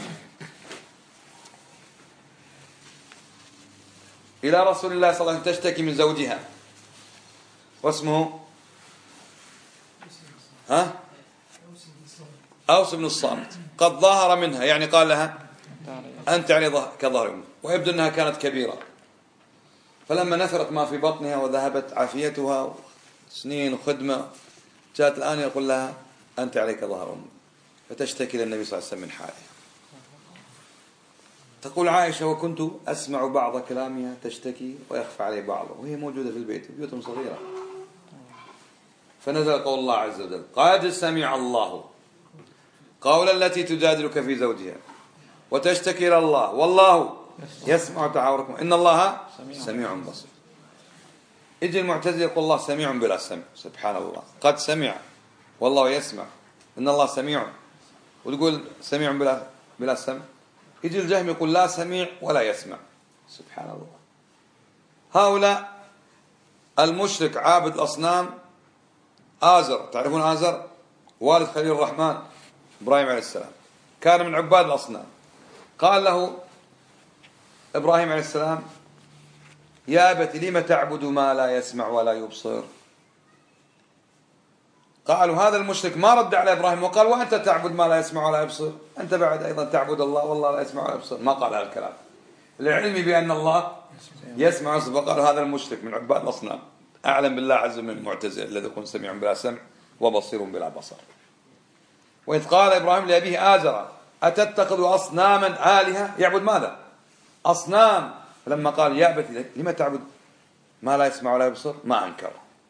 إلى رسول الله صلى الله عليه وسلم تشتكي من زوجها واسمه ها أوس بن الصامت، قد ظهر منها، يعني قال لها أنت يعني كظهر أمك، ويبدو أنها كانت كبيرة. فلما نثرت ما في بطنها وذهبت عافيتها سنين وخدمة، جاءت الآن يقول لها أنت عليك ظهر أمك، فتشتكي للنبي صلى الله عليه وسلم من حالها. تقول عائشة وكنت أسمع بعض كلامها تشتكي ويخفى علي بعضه، وهي موجودة في البيت، بيوت صغيرة. فنزل قول الله عز وجل قد سمع الله قول التي تجادلك في زوجها وتشتكي إلى الله والله يسمع تعاوركم إن الله سميع بصير. يجي المعتزلة يقول الله سميع بلا سمع، سبحان الله، قد سمع والله يسمع إن الله سميع، وتقول سميع بلا بلا سمع. يجي الجهم يقول لا سميع ولا يسمع، سبحان الله. هؤلاء المشرك عابد الأصنام آزر، تعرفون آزر والد خليل الرحمن إبراهيم عليه السلام، كان من عباد الأصنام. قال له إبراهيم عليه السلام يا أبت لم تعبد ما لا يسمع ولا يبصر؟ قالوا هذا المشرك ما رد على إبراهيم وقال وأنت تعبد ما لا يسمع ولا يبصر، أنت بعد أيضا تعبد الله والله لا يسمع ولا يبصر. ما قال هذا الكلام لعلمي بأن الله يسمع ويبصر. فقالوا هذا المشرك من عباد الأصنام أعلم بالله عز وجل من المعتزلة الذي يكون سميع بلا سمع وبصير بلا بصر. وإذ قال إبراهيم لأبيه آزر أتتخذ أصناما آلهة، يعبد ماذا؟ أصنام. فلما قال يا أبت لما تعبد ما لا يسمع ولا يبصر ما أنكر،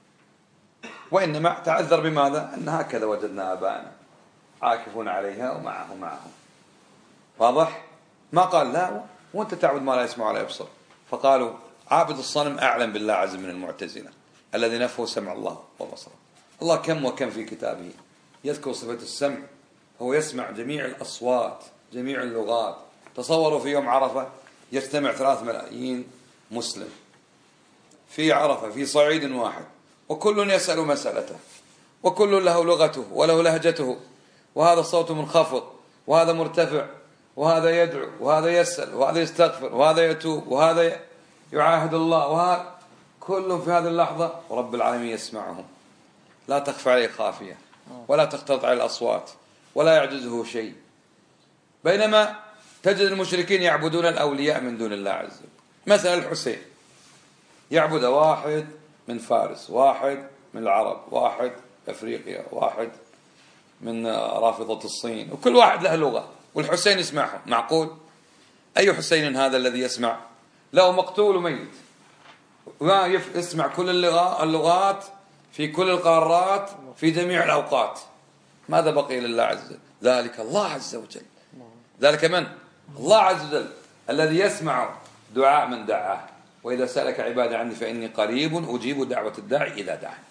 وإنما تعذر بماذا؟ أن هكذا وجدنا آباءنا عاكفون عليها ومعه معهم. واضح؟ ما قال لا وأنت تعبد ما لا يسمع ولا يبصر. فقالوا عابد الصنم أعلم بالله عز من المعتزلة الذي نفوا سمع الله وبصره. الله كم وكم في كتابه يذكر صفة السمع، هو يسمع جميع الأصوات جميع اللغات. تصوروا في يوم عرفة يجتمع ثلاث ملايين مسلم في عرفة في صعيد واحد، وكل يسأل مسألته وكل له لغته وله لهجته، وهذا صوت منخفض وهذا مرتفع وهذا يدعو وهذا يسأل وهذا يستغفر وهذا يتوب وهذا يعاهد الله، وهذا كلهم في هذه اللحظة ورب العالمين يسمعهم، لا تخفى عليه خافية ولا تختلط عليه الأصوات ولا يعجزه شيء. بينما تجد المشركين يعبدون الأولياء من دون الله عز وجل. مثلا الحسين يعبد واحد من فارس، واحد من العرب، واحد أفريقيا، واحد من رافضة الصين، وكل واحد له لغة والحسين يسمعهم. معقول؟ أي حسين هذا الذي يسمع؟ له مقتول وميت ويسمع كل اللغات في كل القارات في جميع الأوقات. ماذا بقي لله عز وجل؟ ذلك الله عز وجل. ذلك من؟ الله عز وجل الذي يسمع دعاء من دعاه، وإذا سألك عبادي عني فإني قريب أجيب دعوة الداعي إذا دعاني.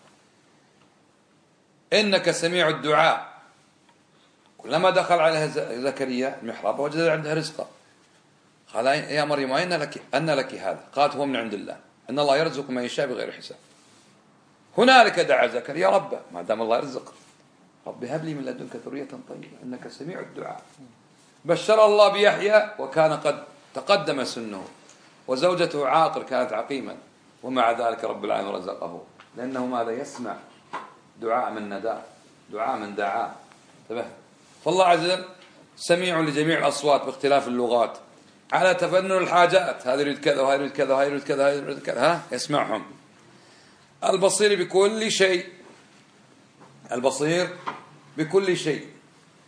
إنك سميع الدعاء. كلما دخل عليها زكريا المحراب وجد عندها رزقا، قال يا مريم أين لك أن لك هذا؟ قالت هو من عند الله إن الله يرزق من يشاء بغير حساب. هنالك دعا زكريا ربه ما دام الله يرزق، رب هب لي من لدنك ذرية طيبة إنك سميع الدعاء. بشر الله بيحيى وكان قد تقدم سنه، وزوجته عاقر كانت عقيما، ومع ذلك رب العالمين رزقه، لأنه ماذا؟ يسمع دعاء من نداه، دعاء من دعاه. انتبه. فالله عز وجل سميع لجميع الأصوات باختلاف اللغات على تفنن الحاجات، هذا يريد كذا وهذا يريد كذا وهذا يريد كذا وهذا يريد كذا، ها يسمعهم. البصير بكل شيء، البصير بكل شيء.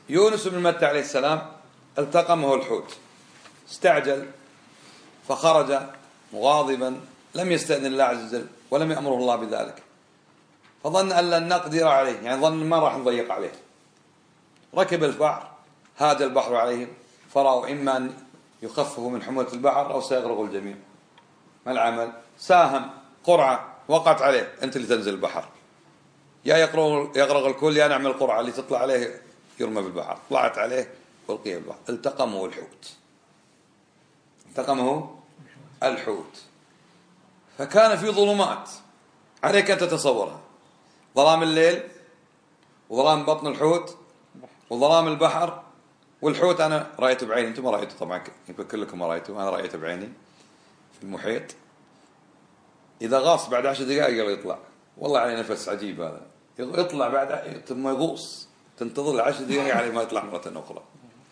يونس بن متى عليه السلام التقمه الحوت، استعجل فخرج مغاضبا، لم يستأذن الله عز وجل ولم يأمره الله بذلك، فظن أن لن نقدر عليه، يعني ظن ما راح نضيق عليه. ركب البحر، هاج البحر عليهم، فرأوا إما أن يخففوا من حمولة البحر أو سيغرق الجميع. ما العمل؟ ساهم قرعة وقعت عليه، أنت اللي تنزل البحر، يا يغرق الكل يا نعمل القرعة اللي تطلع عليه يرمى بالبحر. طلعت عليه والقيه بالبحر، التقمه الحوت، التقمه الحوت. فكان في ظلمات عليك أن تتصورها، ظلام الليل وظلام بطن الحوت وظلام البحر. والحوت أنا رأيته بعيني، أنتم ما رأيته طبعا، يمكن كلكم ما رأيته، أنا رأيته بعيني في المحيط. إذا غاص بعد عشر دقائق يطلع، والله عليه نفس عجيب هذا، يطلع بعد ثم يغوص، تنتظر العشر دقائق عليه ما يطلع مرة أخرى.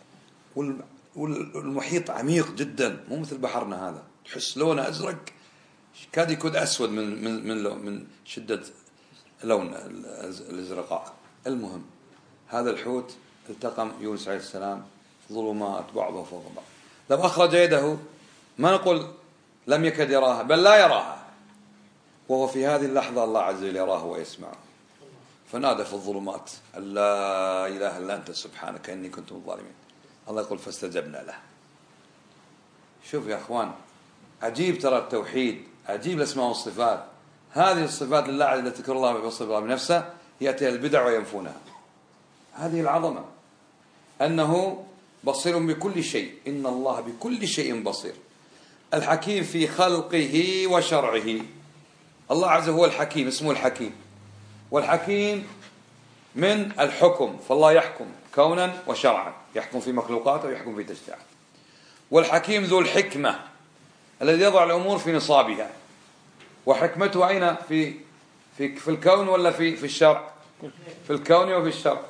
والمحيط عميق جدا، مو مثل بحرنا هذا، تحس لونه أزرق كاد يكون أسود من من من, من شدة لون الازرقاء. المهم هذا الحوت التقم يونس عليه السلام في ظلمات بعضها فوق بعض. لما أخرج يده ما نقول لم يكد يراها، بل لا يراها، وهو في هذه اللحظة الله عز وجل يراه ويسمعه، فنادى في الظلمات أن لا إله إلا أنت سبحانك إني كنت من الظالمين. الله يقول فاستجبنا له. شوف يا أخوان، عجيب ترى التوحيد، عجيب الأسماء والصفات. هذه الصفات لله التي ذكر الله بوصف الله بنفسه، يأتي البدع وينفونها. هذه العظمة، أنه بصير بكل شيء، إن الله بكل شيء بصير. الحكيم في خلقه وشرعه، الله عز وجل هو الحكيم، اسمه الحكيم، والحكيم من الحكم، فالله يحكم كونا وشرعا، يحكم في مخلوقاته ويحكم في تشريعاته. والحكيم ذو الحكمة الذي يضع الأمور في نصابها. وحكمته أين؟ في في في الكون ولا في في الشرع؟ في الكون وفي الشرع.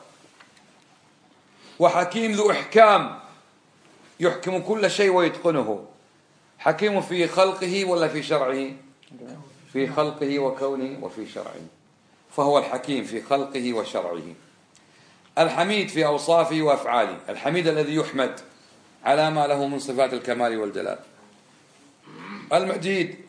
وحكيم ذو إحكام، يحكم كل شيء ويتقنه. حكيم في خلقه ولا في شرعه؟ في خلقه وكونه وفي شرعه، فهو الحكيم في خلقه وشرعه. الحميد في أوصافه وأفعاله، الحميد الذي يحمد على ما له من صفات الكمال والجلال. المجيد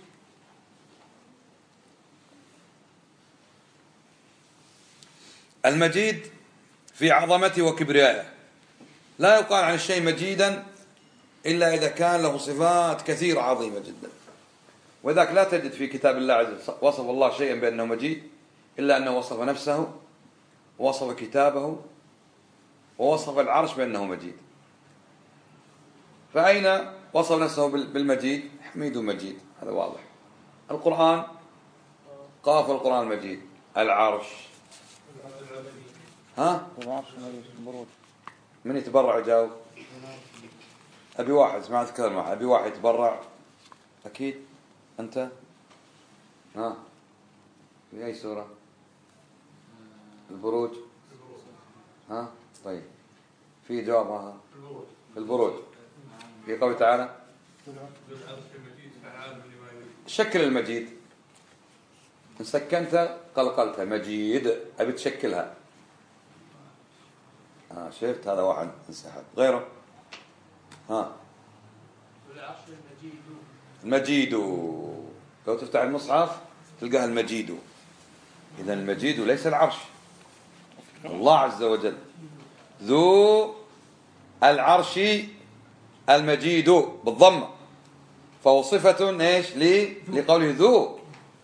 المجيد في عظمته وكبريائه، لا يقال عن الشيء مجيدا إلا إذا كان له صفات كثيرة عظيمة جدا. وذاك لا تجد في كتاب الله عز وجل وصف الله شيئا بأنه مجيد إلا أنه وصف نفسه ووصف كتابه ووصف العرش بأنه مجيد. فأين وصف نفسه بالمجيد؟ حميد مجيد، هذا واضح. القرآن قاف القرآن المجيد. العرش ها؟ من يتبرع جاوب؟ أبي واحد، ما أذكر واحد، أبي واحد يتبرع أكيد. أنت ها؟ في أي سورة؟ البروج ها؟ طيب في جواب ها؟ في البروج. في قوله تعالى شكل المجيد، إن سكنت قلقلتها مجيد، أبي تشكلها. ها شفت؟ هذا واحد انسحب. غيره ها؟ المجيد، لو تفتح المصحف تلقاها المجيد. إذا المجيد ليس العرش، الله عز وجل ذو العرش المجيد بالضمة، فهو صفة ايش لي لقوله ذو.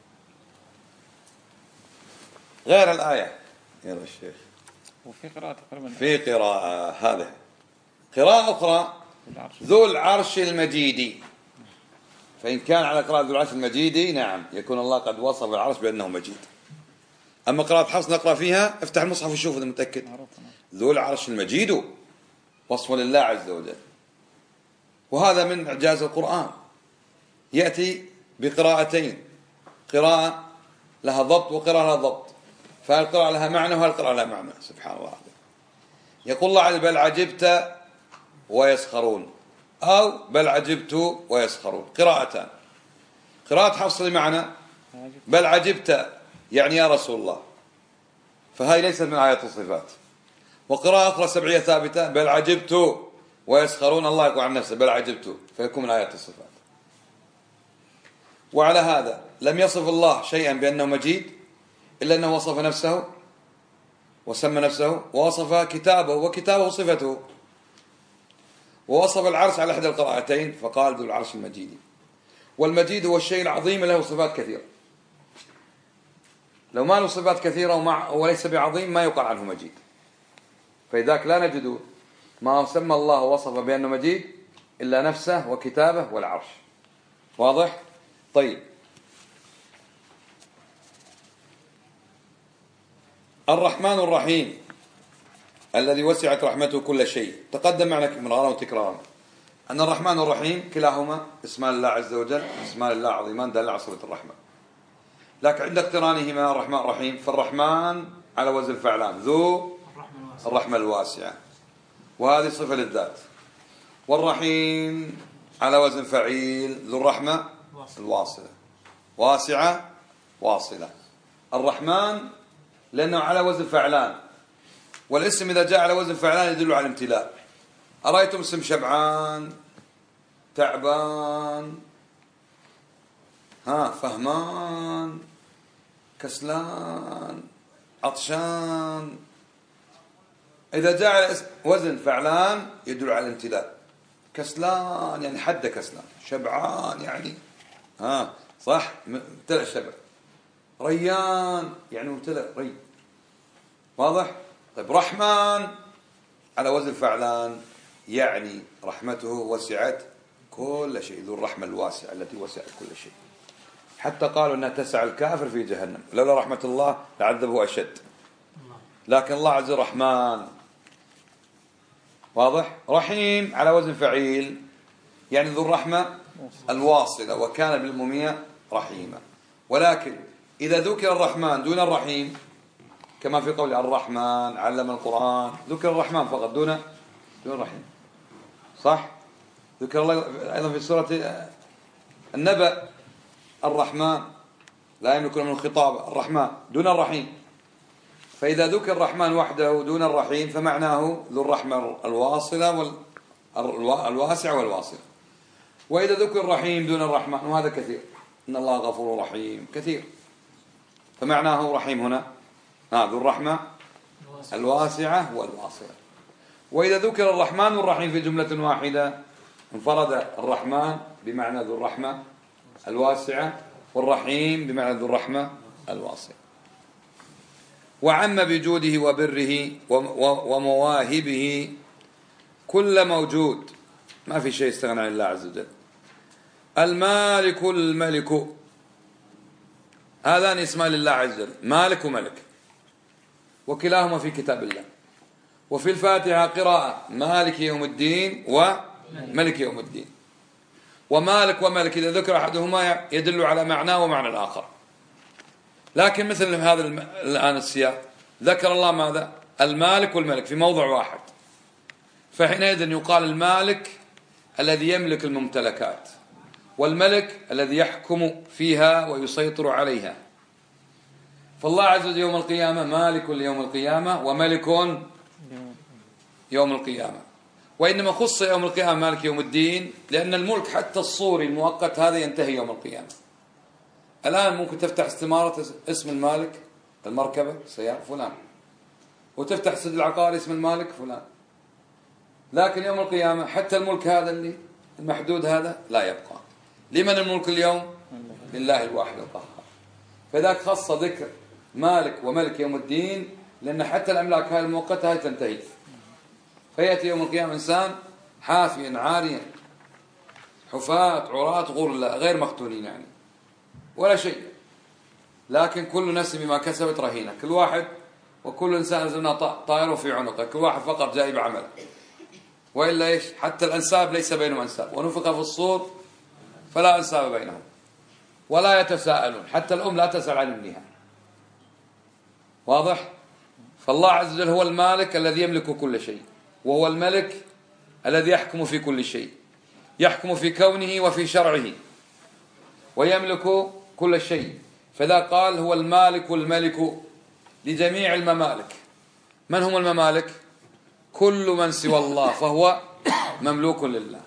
غير الآية يا الشيخ. وفي قراءة في قراءة هذا قراءة أخرى ذو العرش المجيد. فإن كان على قراءة ذو العرش المجيد نعم يكون الله قد وصف العرش بأنه مجيد. أما قراءة حفص نقرأ فيها افتح المصحف وشوف إذا متأكد. ذو العرش المجيد وصف لله عز وجل. وهذا من إعجاز القرآن، يأتي بقراءتين، قراءة لها ضبط وقراءة لها ضبط، فالقراءة لها معنى وهالقراءة لها معنى. سبحان الله. يقول الله عز بل عجبت ويسخرون، أو بل عجبت ويسخرون، قراءتان. قراءة حفص لمعنى بل عجبت يعني يا رسول الله، فهي ليست من آيات الصفات. وقراءة أخرى سبعية ثابتة بل عجبت ويسخرون، الله يقول عن نفسه بل عجبت، فيكون من آيات الصفات. وعلى هذا لم يصف الله شيئا بأنه مجيد إلا أنه وصف نفسه وسمى نفسه، ووصف كتابه وكتابه صفته، ووصف العرش على إحدى القراءتين فقال ذو العرش المجيد. والمجيد هو الشيء العظيم له صفات كثيرة، لو ما له صفات كثيرة ومع وليس بعظيم ما يقال عنه مجيد، فلذلك لا نجد ما سمى الله ووصف بأنه مجيد إلا نفسه وكتابه والعرش. واضح؟ طيب، الرحمن الرحيم الذي وسعت رحمته كل شيء. تقدم معنا مرارا وتكرارا أن الرحمن الرحيم كلاهما اسمان الله عز وجل، اسمان الله عظيمان دل على صفة الرحمة، لكن عند اقترانهما الرحمن الرحيم فالرحمن على وزن فعلان ذو الرحمة الواسعة، وهذه صفة للذات، والرحيم على وزن فعيل ذو الرحمة الواصلة، واسعة واصلة. الرحمن لأنه على وزن فعلان، والاسم إذا جاء على وزن فعلان يدل على الامتلاء. أرأيتم اسم شبعان، تعبان، ها فهمان، كسلان، عطشان، إذا جاء على وزن فعلان يدل على الامتلاء. كسلان يعني حد كسلان، شبعان يعني ها صح ممتلئ شبع، ريان يعني ممتلئ ري. واضح؟ طيب، رحمن على وزن فعلان يعني رحمته وسعت كل شيء، ذو الرحمة الواسعة التي وسعت كل شيء، حتى قالوا أنها تسع الكافر في جهنم، لولا رحمة الله لعذبه أشد، لكن الله عز وجل رحمن. واضح؟ رحيم على وزن فعيل يعني ذو الرحمة الواصلة، وكان بالمؤمنين رحيما. ولكن إذا ذكر الرحمن دون الرحيم كما في قول الرحمن علم القرآن، ذكر الرحمن فقط دون دون الرحيم، صح؟ ذكر الله أيضا في سورة النبأ الرحمن لا يملك من الخطاب، الرحمن دون الرحيم. فإذا ذكر الرحمن وحده دون الرحيم فمعناه ذو الرحمة الواصلة والواسعة والواصلة. وإذا ذكر الرحيم دون الرحمن، وهذا كثير، إن الله غفور رحيم كثير، فمعناه رحيم هنا ذو الرحمة الواسعة والواصلة. وإذا ذكر الرحمن والرحيم في جملة واحدة انفرد الرحمن بمعنى ذو الرحمة الواسعة، والرحيم بمعنى ذو الرحمة الواصلة. وعم بجوده وبره ومواهبه كل موجود، ما في شيء استغنى عن الله عز وجل. المالك الملك، هذان اسمان لله عز وجل، مالك وملك، وكلاهما في كتاب الله. وفي الفاتحة قراءة مالك يوم الدين وملك يوم الدين. ومالك وملك إذا ذكر أحدهما يدل على معناه ومعنى الآخر، لكن مثل هذا الآن السياق ذكر الله ماذا؟ المالك والملك في موضع واحد، فحينئذ يقال المالك الذي يملك الممتلكات، والملك الذي يحكم فيها ويسيطر عليها. فالله عز وجل يوم القيامة مالك ليوم القيامة وملك يوم القيامة. وإنما خص يوم القيامة مالك يوم الدين لأن الملك حتى الصوري المؤقت هذا ينتهي يوم القيامة. الآن ممكن تفتح استمارة اسم المالك، المركبة سيارة فلان، وتفتح السجل العقاري اسم المالك فلان، لكن يوم القيامة حتى الملك هذا اللي المحدود هذا لا يبقى. لمن الملك اليوم؟ لله الواحد القهار. فذاك خص ذكر مالك وملك يوم الدين لأن حتى الأملاك هاي المؤقتة هاي تنتهي، فيأتي يوم القيامة إنسان حافيا عاريا حفاة عراة غرلا غير مختونين يعني ولا شيء، لكن كل نفس بما كسبت رهينة، كل واحد وكل إنسان زلنا طائره في عنقه، كل واحد فقط جاي بعمل، وإلا إيش؟ حتى الأنساب ليس بينهم أنساب، ونفخ في الصور فلا أنساب بينهم ولا يتساءلون، حتى الأم لا تسأل عن ابنها. واضح؟ فالله عز وجل هو المالك الذي يملك كل شيء، وهو الملك الذي يحكم في كل شيء، يحكم في كونه وفي شرعه ويملك كل شيء. فذا قال هو المالك الملك لجميع الممالك. من هم الممالك؟ كل من سوى الله فهو مملوك لله،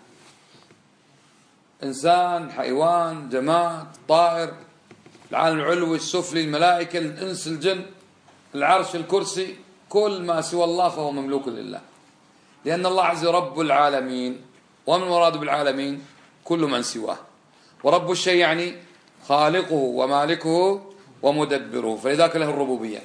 إنسان، حيوان، جماد، طائر، العالم العلوي، السفلي، الملائكة، الإنس، الجن، العرش، الكرسي، كل ما سوى الله فهو مملوك لله، لأن الله عز وجل رب العالمين. ومن المراد بالعالمين؟ كل من سواه. ورب الشيء يعني خالقه ومالكه ومدبره، فلذلك له الربوبية.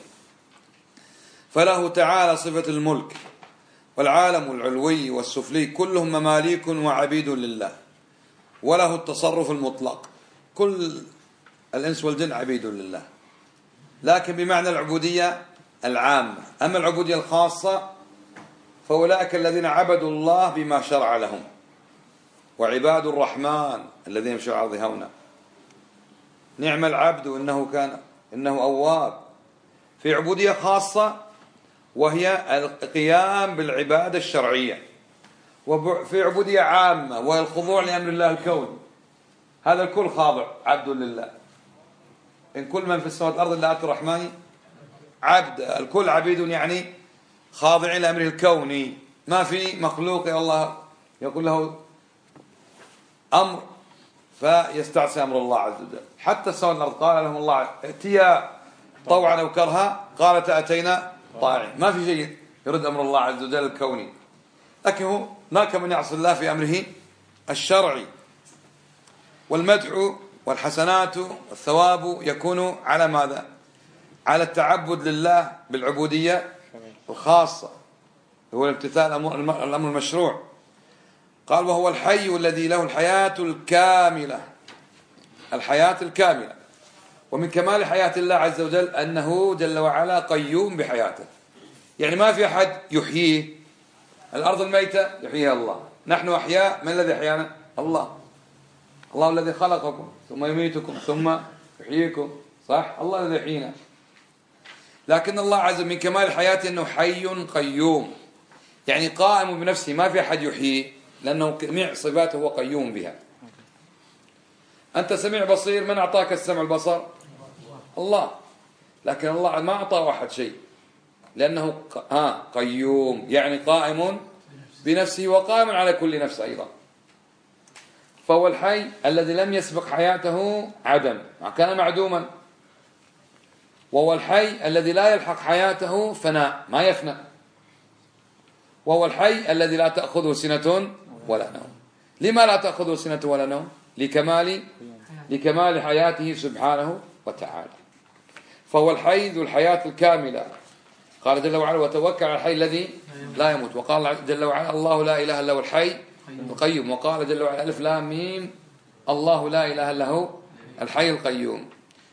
فله تعالى صفة الملك، والعالم العلوي والسفلي كلهم مماليك وعبيد لله، وله التصرف المطلق، كل الإنس والجن عبيد لله، لكن بمعنى العبودية العامة. أما العبودية الخاصة فأولئك الذين عبدوا الله بما شرع لهم، وعباد الرحمن الذين يمشون على الأرض هونا. نعم العبد إنه كان إنه أواب. في عبودية خاصة وهي القيام بالعبادة الشرعية، وفي عبودية عامة وهي الخضوع لأمر الله الكوني. هذا الكل خاضع عبد لله. إن كل من في السماوات والأرض إلا آتي الرحمن عبد، الكل عبيد يعني خاضعين لأمره الكوني. ما في مخلوق يا الله يقول له أمر فيستعصي أمر الله عز وجل. حتى السماوات والأرض قال لهم الله ائتيا طوعا أو كرها قالت أتينا طائعين. ما في شيء يرد أمر الله عز وجل الكوني، لكن هو هناك من يعصي الله في أمره الشرعي. والمدح والحسنات والثواب يكون على ماذا؟ على التعبد لله بالعبودية الخاصة، هو الامتثال الأمر المشروع. قال وهو الحي الذي له الحياة الكاملة، الحياة الكاملة. ومن كمال حياة الله عز وجل أنه جل وعلا قيوم بحياته، يعني ما في أحد يحييه. الأرض الميتة يحييها الله، نحن أحياء، من الذي أحيانا؟ الله. الله الذي خلقكم ثم يميتكم ثم يحييكم، صح؟ الله الذي يحيينا. لكن الله عز وجل من كمال حياته أنه حي قيوم، يعني قائم بنفسه، ما في أحد يحييه، لأنه جميع صفاته هو قيوم بها. أنت سميع بصير، من أعطاك السمع البصر؟ الله. لكن الله ما أعطاه أحد شيء، لأنه ها قيوم، يعني قائم بنفسه وقائم على كل نفس أيضا. فهو الحي الذي لم يسبق حياته عدم، كان معدوما. وهو الحي الذي لا يلحق حياته فناء، ما يفنى. وهو الحي الذي لا تأخذه سنة ولا نوم. لما لا تأخذه سنة ولا نوم؟ لكمال لكمال حياته سبحانه وتعالى. فهو الحي ذو الحياة الكاملة. قال جل وعلا وتوكل على الحي الذي لا يموت. وقال جل وعلا الله لا إله إلا هو الحي القيوم. وقال جل وعلا ألف لام ميم الله لا إله إلا هو الحي القيوم.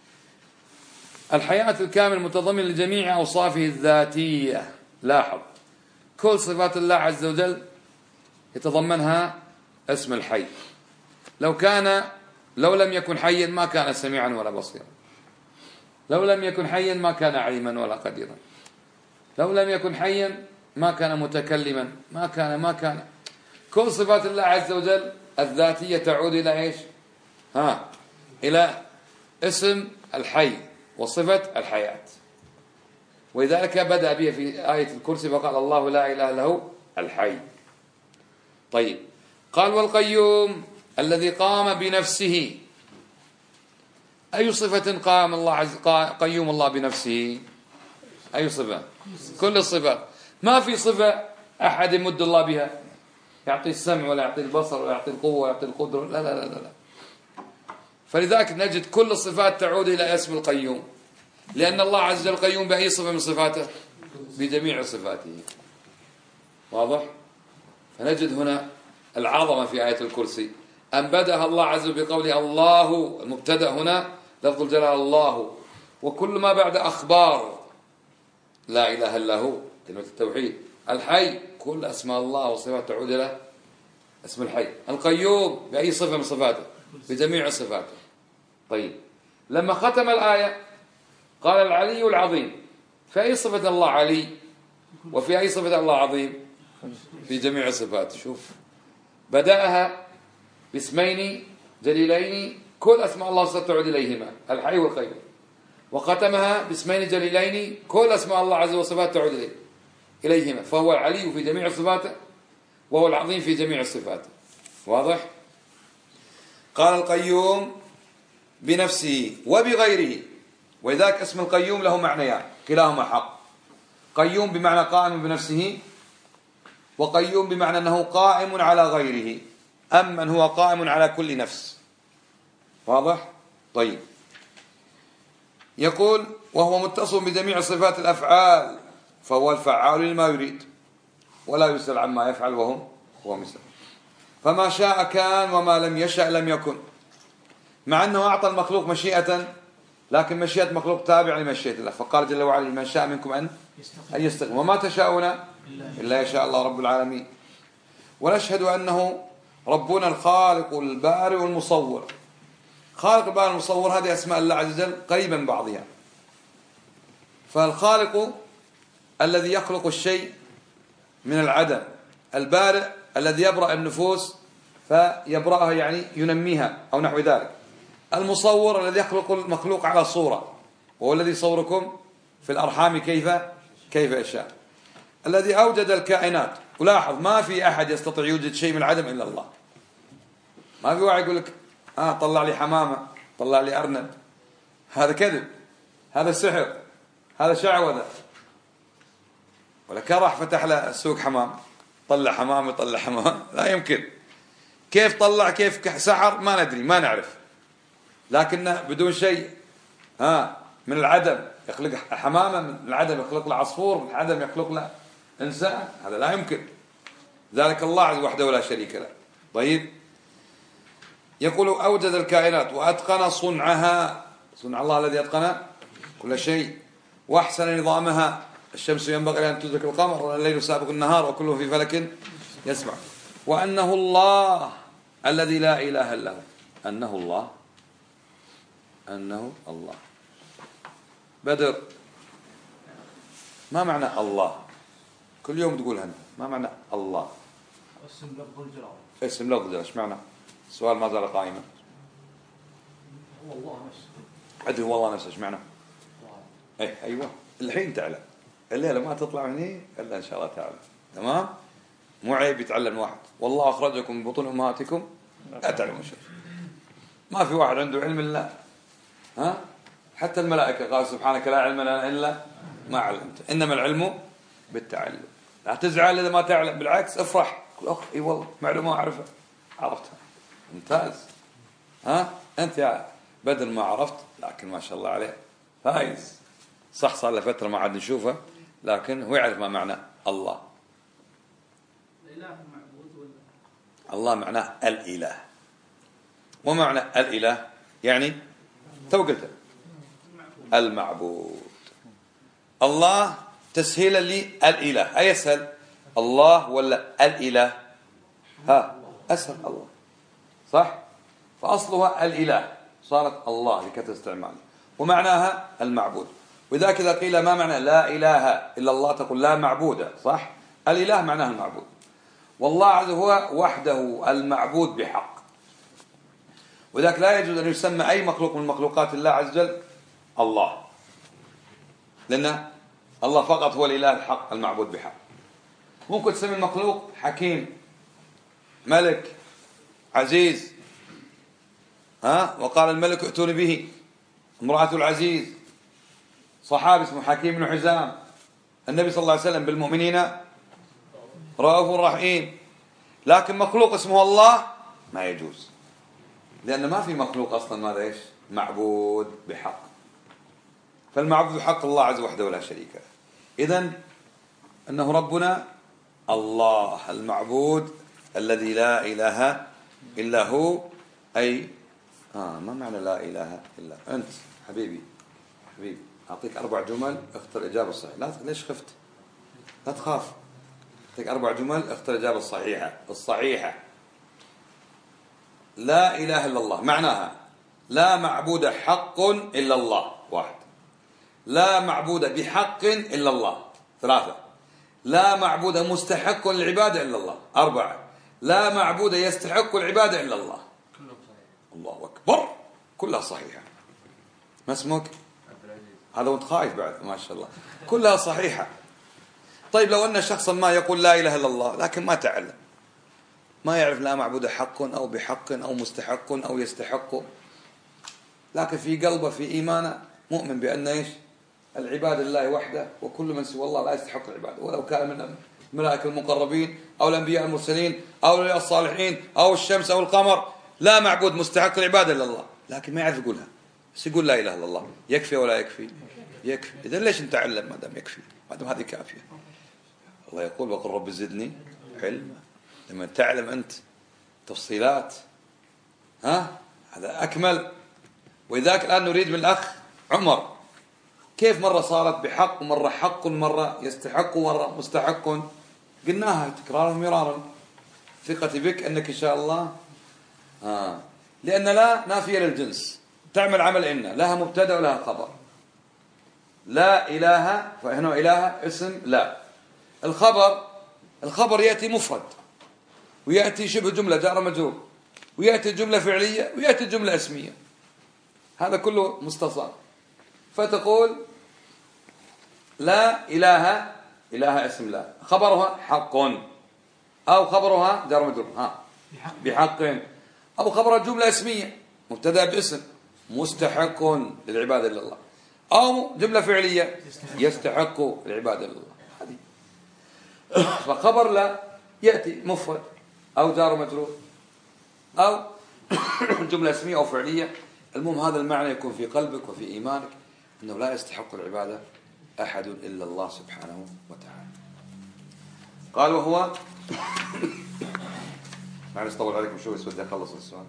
الحياة الكامل متضمن لجميع أوصافه الذاتية. لاحظ كل صفات الله عز وجل يتضمنها اسم الحي. لو كان لو لم يكن حيا ما كان سميعا ولا بصيرا، لو لم يكن حيا ما كان عليما ولا قديرا، لو لم يكن حيا ما كان متكلما، ما كان ما كان كل صفات الله عز وجل الذاتية تعود إلى إيش؟ ها إلى اسم الحي وصفة الحياة. ولذلك بدأ به في آية الكرسي فقال الله لا إله إلا هو الحي. طيب قال والقيوم الذي قام بنفسه. أي صفة قام الله عز قيوم الله بنفسه؟ أي صفة؟ كل الصفات. ما في صفة أحد يمد الله بها، يعطي السمع ولا يعطي البصر ولا يعطي القوة ولا يعطي القدرة، لا لا لا لا. فلذلك نجد كل الصفات تعود إلى اسم القيوم، لأن الله عز وجل قيوم بأي صفة من صفاته؟ بجميع صفاته. واضح؟ فنجد هنا العظمة في آية الكرسي أن بدأها الله عز وجل بقوله الله، المبتدأ هنا لفظ الجلالة الله، وكل ما بعد أخبار لا إله إلا هو كلمة التوحيد. الحي كل أسماء الله وصفاته تعود إلى اسم الحي. القيوم بأي صفة من صفاته؟ بجميع صفاته. طيب لما ختم الآية قال العلي العظيم. في أي صفة الله علي؟ وفي أي صفة الله عظيم؟ في جميع صفاته. شوف بدأها باسمين جليلين كل أسماء الله ستعود إليهما الحي والقيوم، وختمها باسمين جليلين كل أسماء الله عز وجل وصفاته تعود إليه إليهما، فهو العلي في جميع صفاته وهو العظيم في جميع صفاته. واضح؟ قال القيوم بنفسه وبغيره، ولذلك اسم القيوم له معنيان كلاهما حق. قيوم بمعنى قائم بنفسه، وقيوم بمعنى أنه قائم على غيره، أمن هو قائم على كل نفس. واضح؟ طيب، يقول وهو متصف بجميع صفات الأفعال، فهو الفعال لما يريد ولا يسأل عما يفعل وهم هو مثله، فما شاء كان وما لم يشأ لم يكن، مع أنه أعطى المخلوق مشيئة، لكن مشيئة مخلوق تابع لمشيئة الله، فقال جل وعلا من شاء منكم أن أن يستقيم وما تشاءون إلا يشاء الله رب العالمين. ونشهد أنه ربنا الخالق البارئ المصور. خالق البارئ المصور هذه أسماء الله عز وجل قريبا من بعضها. فالخالق الذي يخلق الشيء من العدم، البارئ الذي يبرأ النفوس فيبرأها يعني ينميها أو نحو ذلك، المصور الذي يخلق المخلوق على صورة، وهو الذي يصوركم في الأرحام كيف كيف يشاء، الذي أوجد الكائنات. ولاحظ ما في أحد يستطيع يوجد شيء من العدم إلا الله. ما في واحد يقول لك آه طلع لي حمامة، طلع لي أرنب، هذا كذب، هذا سحر، هذا شعوذة. ولا كان راح فتح له سوق حمام، طلع حمام يطلع حمام، لا يمكن. كيف طلع كيف سحر ما ندري ما نعرف، لكنه بدون شيء ها من العدم يخلق حمامة، من العدم يخلق له عصفور، من العدم يخلق له إنسان، هذا لا يمكن. ذلك الله عز وحده ولا شريك له. طيب، يقول أوجد الكائنات وأتقن صنعها، صنع الله الذي أتقن كل شيء، وأحسن نظامها. الشمس ينبغي أن تدرك القمر والليل سابق النهار وكله في فلك يسبح. وأنه الله الذي لا إله إلا هو. أنه الله، أنه الله. بدر، ما معنى الله؟ كل يوم تقولها أنت، ما معنى الله؟ اسم لفظ الجلالة. اسم لفظ الجلالة، ايش معنى؟ السؤال ما زال قائما. هو الله نفسه. أدري هو الله نفسه، ايش معنى؟ أي أيوة، الحين تعلم. الليلة ما تطلع مني إلا إن شاء الله تعالى. تمام؟ مو عيب يتعلم واحد. والله أخرجكم من بطون أمهاتكم لا تعلمون شيء. ما في واحد عنده علم إلا ها؟ حتى الملائكة قال سبحانك لا علم لنا إلا ما علمت، إنما العلم بالتعلم. لا تزعل إذا ما تعلم، بالعكس افرح، قل أخ إي والله معلومة أعرفها عرفتها، ممتاز. ها أنت يا بدر ما عرفت، لكن ما شاء الله عليه فايز. صح صار له فترة ما عاد نشوفه، لكن هو يعرف ما معنى الله. الإله المعبود ولا؟ الله معناه الإله. ومعنى الإله يعني تو قلت المعبود. الله تسهيلا للإله، أي أسهل الله ولا الإله؟ ها أسهل الله، صح؟ فأصلها الإله صارت الله لكثرة استعماله، ومعناها المعبود. وذاك إذا قيل ما معنى لا إله إلا الله تقول لا معبود، صح؟ الإله معناه المعبود، والله عز هو وحده المعبود بحق. وذاك لا يجوز أن يسمى أي مخلوق من مخلوقات الله عز وجل الله، لأن الله فقط هو الإله الحق المعبود بحق. ممكن تسمي المخلوق حكيم، ملك، عزيز، ها وقال الملك ائتوني به، امرأة العزيز، صحابي اسمه حكيم بن حزام، النبي صلى الله عليه وسلم بالمؤمنين رؤوف رحيم. لكن مخلوق اسمه الله ما يجوز، لأن ما في مخلوق أصلا ماذا إيش معبود بحق. فالمعبود بحق الله عز وحده ولا شريك له. إذن أنه ربنا الله المعبود الذي لا إله إلا هو. أي آه ما معنى لا إله إلا أنت حبيبي حبيبي أعطيك أربع جمل اختر الإجابة الصحيحة. لا ليش خفت؟ لا تخاف. أعطيك أربع جمل اختر الإجابة الصحيحة الصحيحة. لا إله إلا الله معناها لا معبود حق إلا الله، واحد. لا معبود بحق إلا الله، ثلاثة. لا معبود مستحق للعبادة إلا الله، أربعة. لا معبود يستحق العبادة إلا الله. الله أكبر، كلها صحيحة. ما اسمك؟ هذا وانت خايف بعد ما شاء الله. كلها صحيحة. طيب لو أن شخصا ما يقول لا إله إلا الله لكن ما تعلم، ما يعرف لا معبود حق أو بحق أو مستحق أو يستحق، لكن في قلبه في إيمانه مؤمن بأن إيش العبادة لله وحده، وكل من سوى الله لا يستحق العبادة، ولو كان من الملائكة المقربين أو الأنبياء المرسلين أو الأولياء الصالحين أو الشمس أو القمر، لا معبود مستحق العبادة إلا الله، لكن ما يعرف يقولها، بس يقول لا إله إلا الله. يكفي ولا يكفي؟ يكفي. إذا ليش نتعلم ما دام يكفي، ما دام هذه كافية؟ الله يقول وقل رب زدني علما. لما تعلم أنت تفصيلات ها هذا أكمل. وإذاك الآن نريد من الأخ عمر كيف مرة صارت بحق ومرة حق ومرة يستحق ومرة مستحق، قلناها تكرارا مرارا. ثقتي بك أنك إن شاء الله آه. لأن لا نافية للجنس، تعمل عمل إن لها مبتدأ ولها خبر. لا إله فهنا إله اسم لا. الخبر الخبر يأتي مفرد ويأتي شبه جملة جار مجرور ويأتي جملة فعلية ويأتي جملة اسمية، هذا كله مستصار. فتقول لا إله إله اسم لا، خبرها حق أو خبرها جار مجرور ها بحق، أو خبرها جملة اسمية مبتدأ باسم مستحق للعبادة لله، أو جملة فعلية يستحق العبادة لله. هذه فخبر لا يأتي مفرد أو جار مجرور أو جملة اسمية أو فعلية. المهم هذا المعنى يكون في قلبك وفي إيمانك أنه لا يستحق العبادة أحد إلا الله سبحانه وتعالى. قال وهو معلش طول عليكم شوي بس بدي أخلص السؤال.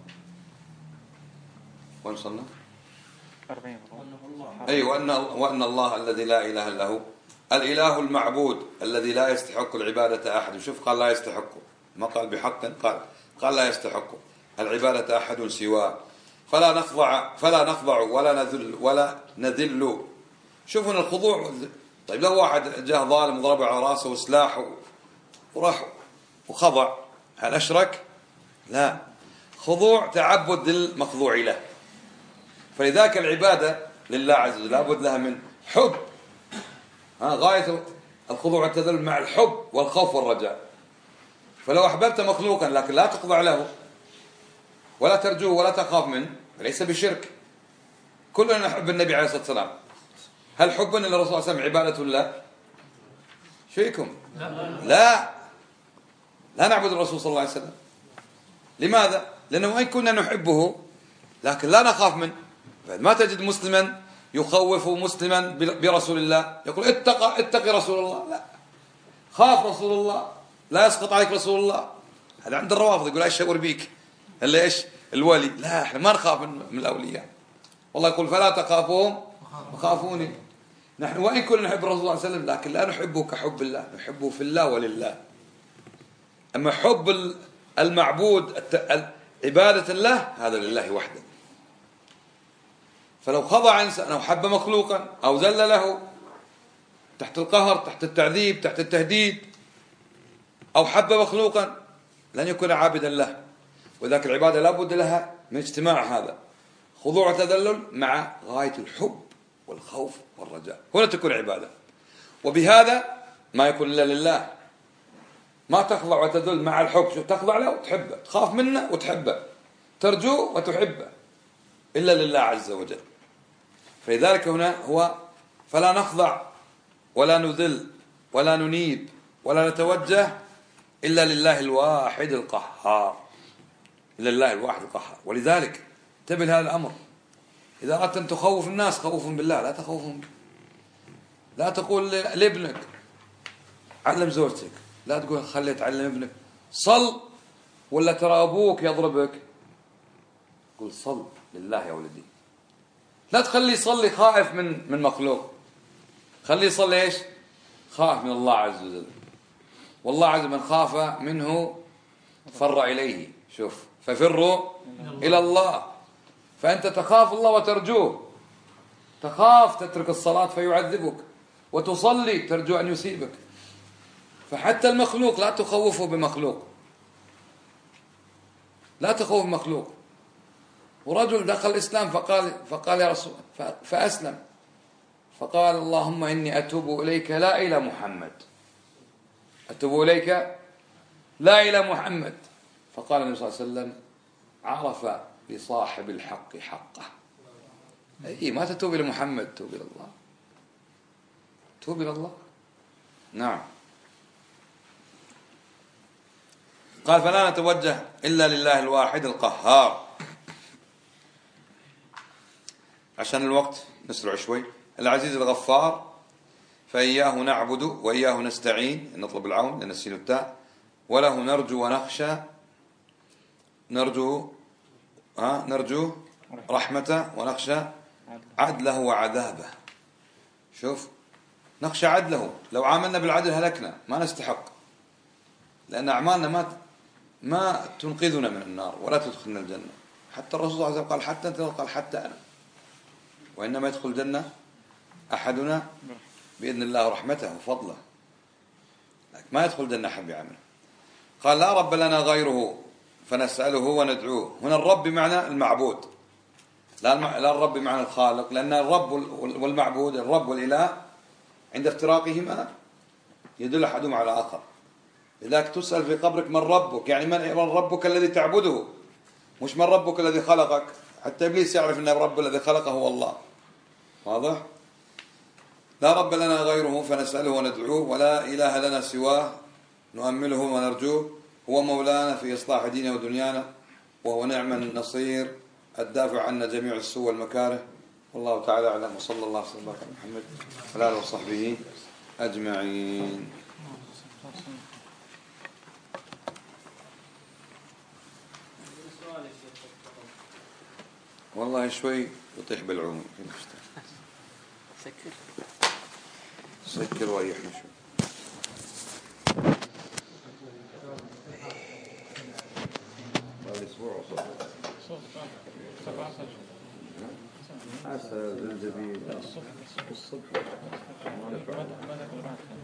وين وصلنا؟ أربعين. أي وأن وأن الله الذي لا إله إلا هو الإله المعبود الذي لا يستحق العبادة أحد. شوف قال لا يستحق، ما قال بحق، قال قال لا يستحق العبادة أحد سواه، فلا نخضع فلا نخضع ولا نذل ولا نذل. شوفوا الخضوع. طيب لو واحد جاء ظالم وضربه على راسه وسلاح وراح وخضع، هل أشرك؟ لا، خضوع تعبد للمخضوع له. فلذلك العبادة لله عز وجل لابد لها من حب، ها غاية الخضوع والتذلل مع الحب والخوف والرجاء. فلو أحببت مخلوقا لكن لا تخضع له ولا ترجوه ولا تخاف منه فليس بشرك. كلنا نحب النبي عليه الصلاة والسلام، هل حبنا للرسول صلى الله عليه وسلم عبادة له؟ شيكم؟ لا لا نعبد الرسول صلى الله عليه وسلم. لماذا؟ لأنه وإن كنا نحبه لكن لا نخاف منه. ما تجد مسلما يخوف مسلما برسول الله يقول اتق اتقي رسول الله، لا، خاف رسول الله، لا يسقط عليك رسول الله. هذا عند الروافض يقول ايش شاور بيك الا ايش الولي. لا، احنا ما نخاف من الاولياء. والله يقول فلا تخافوهم وخافوني. نحن وإن كنا نحب الرسول صلى الله عليه وسلم لكن لا نحبه كحب الله، نحبه في الله ولله. أما حب المعبود عبادة الله هذا لله وحده. فلو خضع إنسان أو حب مخلوقا أو ذل له تحت القهر تحت التعذيب تحت التهديد أو حب مخلوقا لن يكون عابدا له. وذاك العبادة لا بد لها من اجتماع هذا خضوع وتذلل مع غاية الحب والخوف والرجاء، هنا تكون عبادة. وبهذا ما يكون إلا لله. ما تخضع وتذل مع الحب، شو تخضع له وتحبه، تخاف منه وتحبه، ترجوه وتحبه، إلا لله عز وجل. فلذلك هنا هو فلا نخضع ولا نذل ولا ننيب ولا نتوجه إلا لله الواحد القهار، إلا لله الواحد القهار. ولذلك انتبه لهذا الأمر. إذا أردت أن تخوف الناس خوفهم بالله، لا تخوفهم. لا تقول لابنك علم زوجتك، لا تقول خلي تعلم ابنك صل ولا ترى أبوك يضربك، قل صل لله يا ولدي. لا تخلي يصلي خائف من من مخلوق، خليه يصلي ايش؟ خائف من الله عز وجل. والله عز وجل من خاف منه فر إليه. شوف ففروا إلى الله. فأنت تخاف الله وترجوه، تخاف تترك الصلاة فيعذبك، وتصلي ترجو أن يصيبك. فحتى المخلوق لا تخوفه بمخلوق، لا تخوف مخلوق. ورجل دخل الإسلام فقال فقال يا رسول فأسلم فقال اللهم إني أتوب إليك لا إلى محمد. أتوب إليك لا إلى محمد. فقال النبي صلى الله عليه وسلم عرف بصاحب الحق حقه. أي ما تتوب إلى محمد، توب إلى الله، توب إلى الله. نعم. قال فلا نتوجه إلا لله الواحد القهار. عشان الوقت نسرع شوي. العزيز الغفار، فإياه نعبد وإياه نستعين، نطلب العون لأن السين والتاء، وله نرجو ونخشى، نرجو ها نرجو رحمته ونخشى عدله وعذابه. شوف، نخشى عدله، لو عاملنا بالعدل هلكنا، ما نستحق، لأن أعمالنا ما ما تنقذنا من النار ولا تدخلنا الجنة. حتى الرسول صلى الله عليه وسلم قال حتى أنت، قال حتى أنا، وإنما يدخل الجنة أحدنا بإذن الله رحمته وفضله، لكن ما يدخل الجنة أحد بعمله. قال لا رب لنا غيره فنسأله وندعوه. هنا الرب بمعنى المعبود، لا لا الرب بمعنى الخالق، لأن الرب والمعبود، الرب والإله عند افتراقهما يدل أحدهما على آخر. لذلك تسأل في قبرك من ربك، يعني من ربك الذي تعبده، مش من ربك الذي خلقك. حتى إبليس يعرف أن الرب الذي خلقه هو الله. واضح؟ لا رب لنا غيره فنسأله وندعوه، ولا إله لنا سواه نؤمله ونرجوه. هو مولانا في إصلاح ديننا ودنيانا، وهو نعم النصير الدافع عنا جميع السوء والمكاره. والله تعالى أعلم، وصلى الله وسلم على محمد وعلى آله وصحبه أجمعين. والله شوي يطيح بالعوم. سكر سكر وريحنا شوي. الأسبوع وصل عسل زنجبيل الصبح الصبح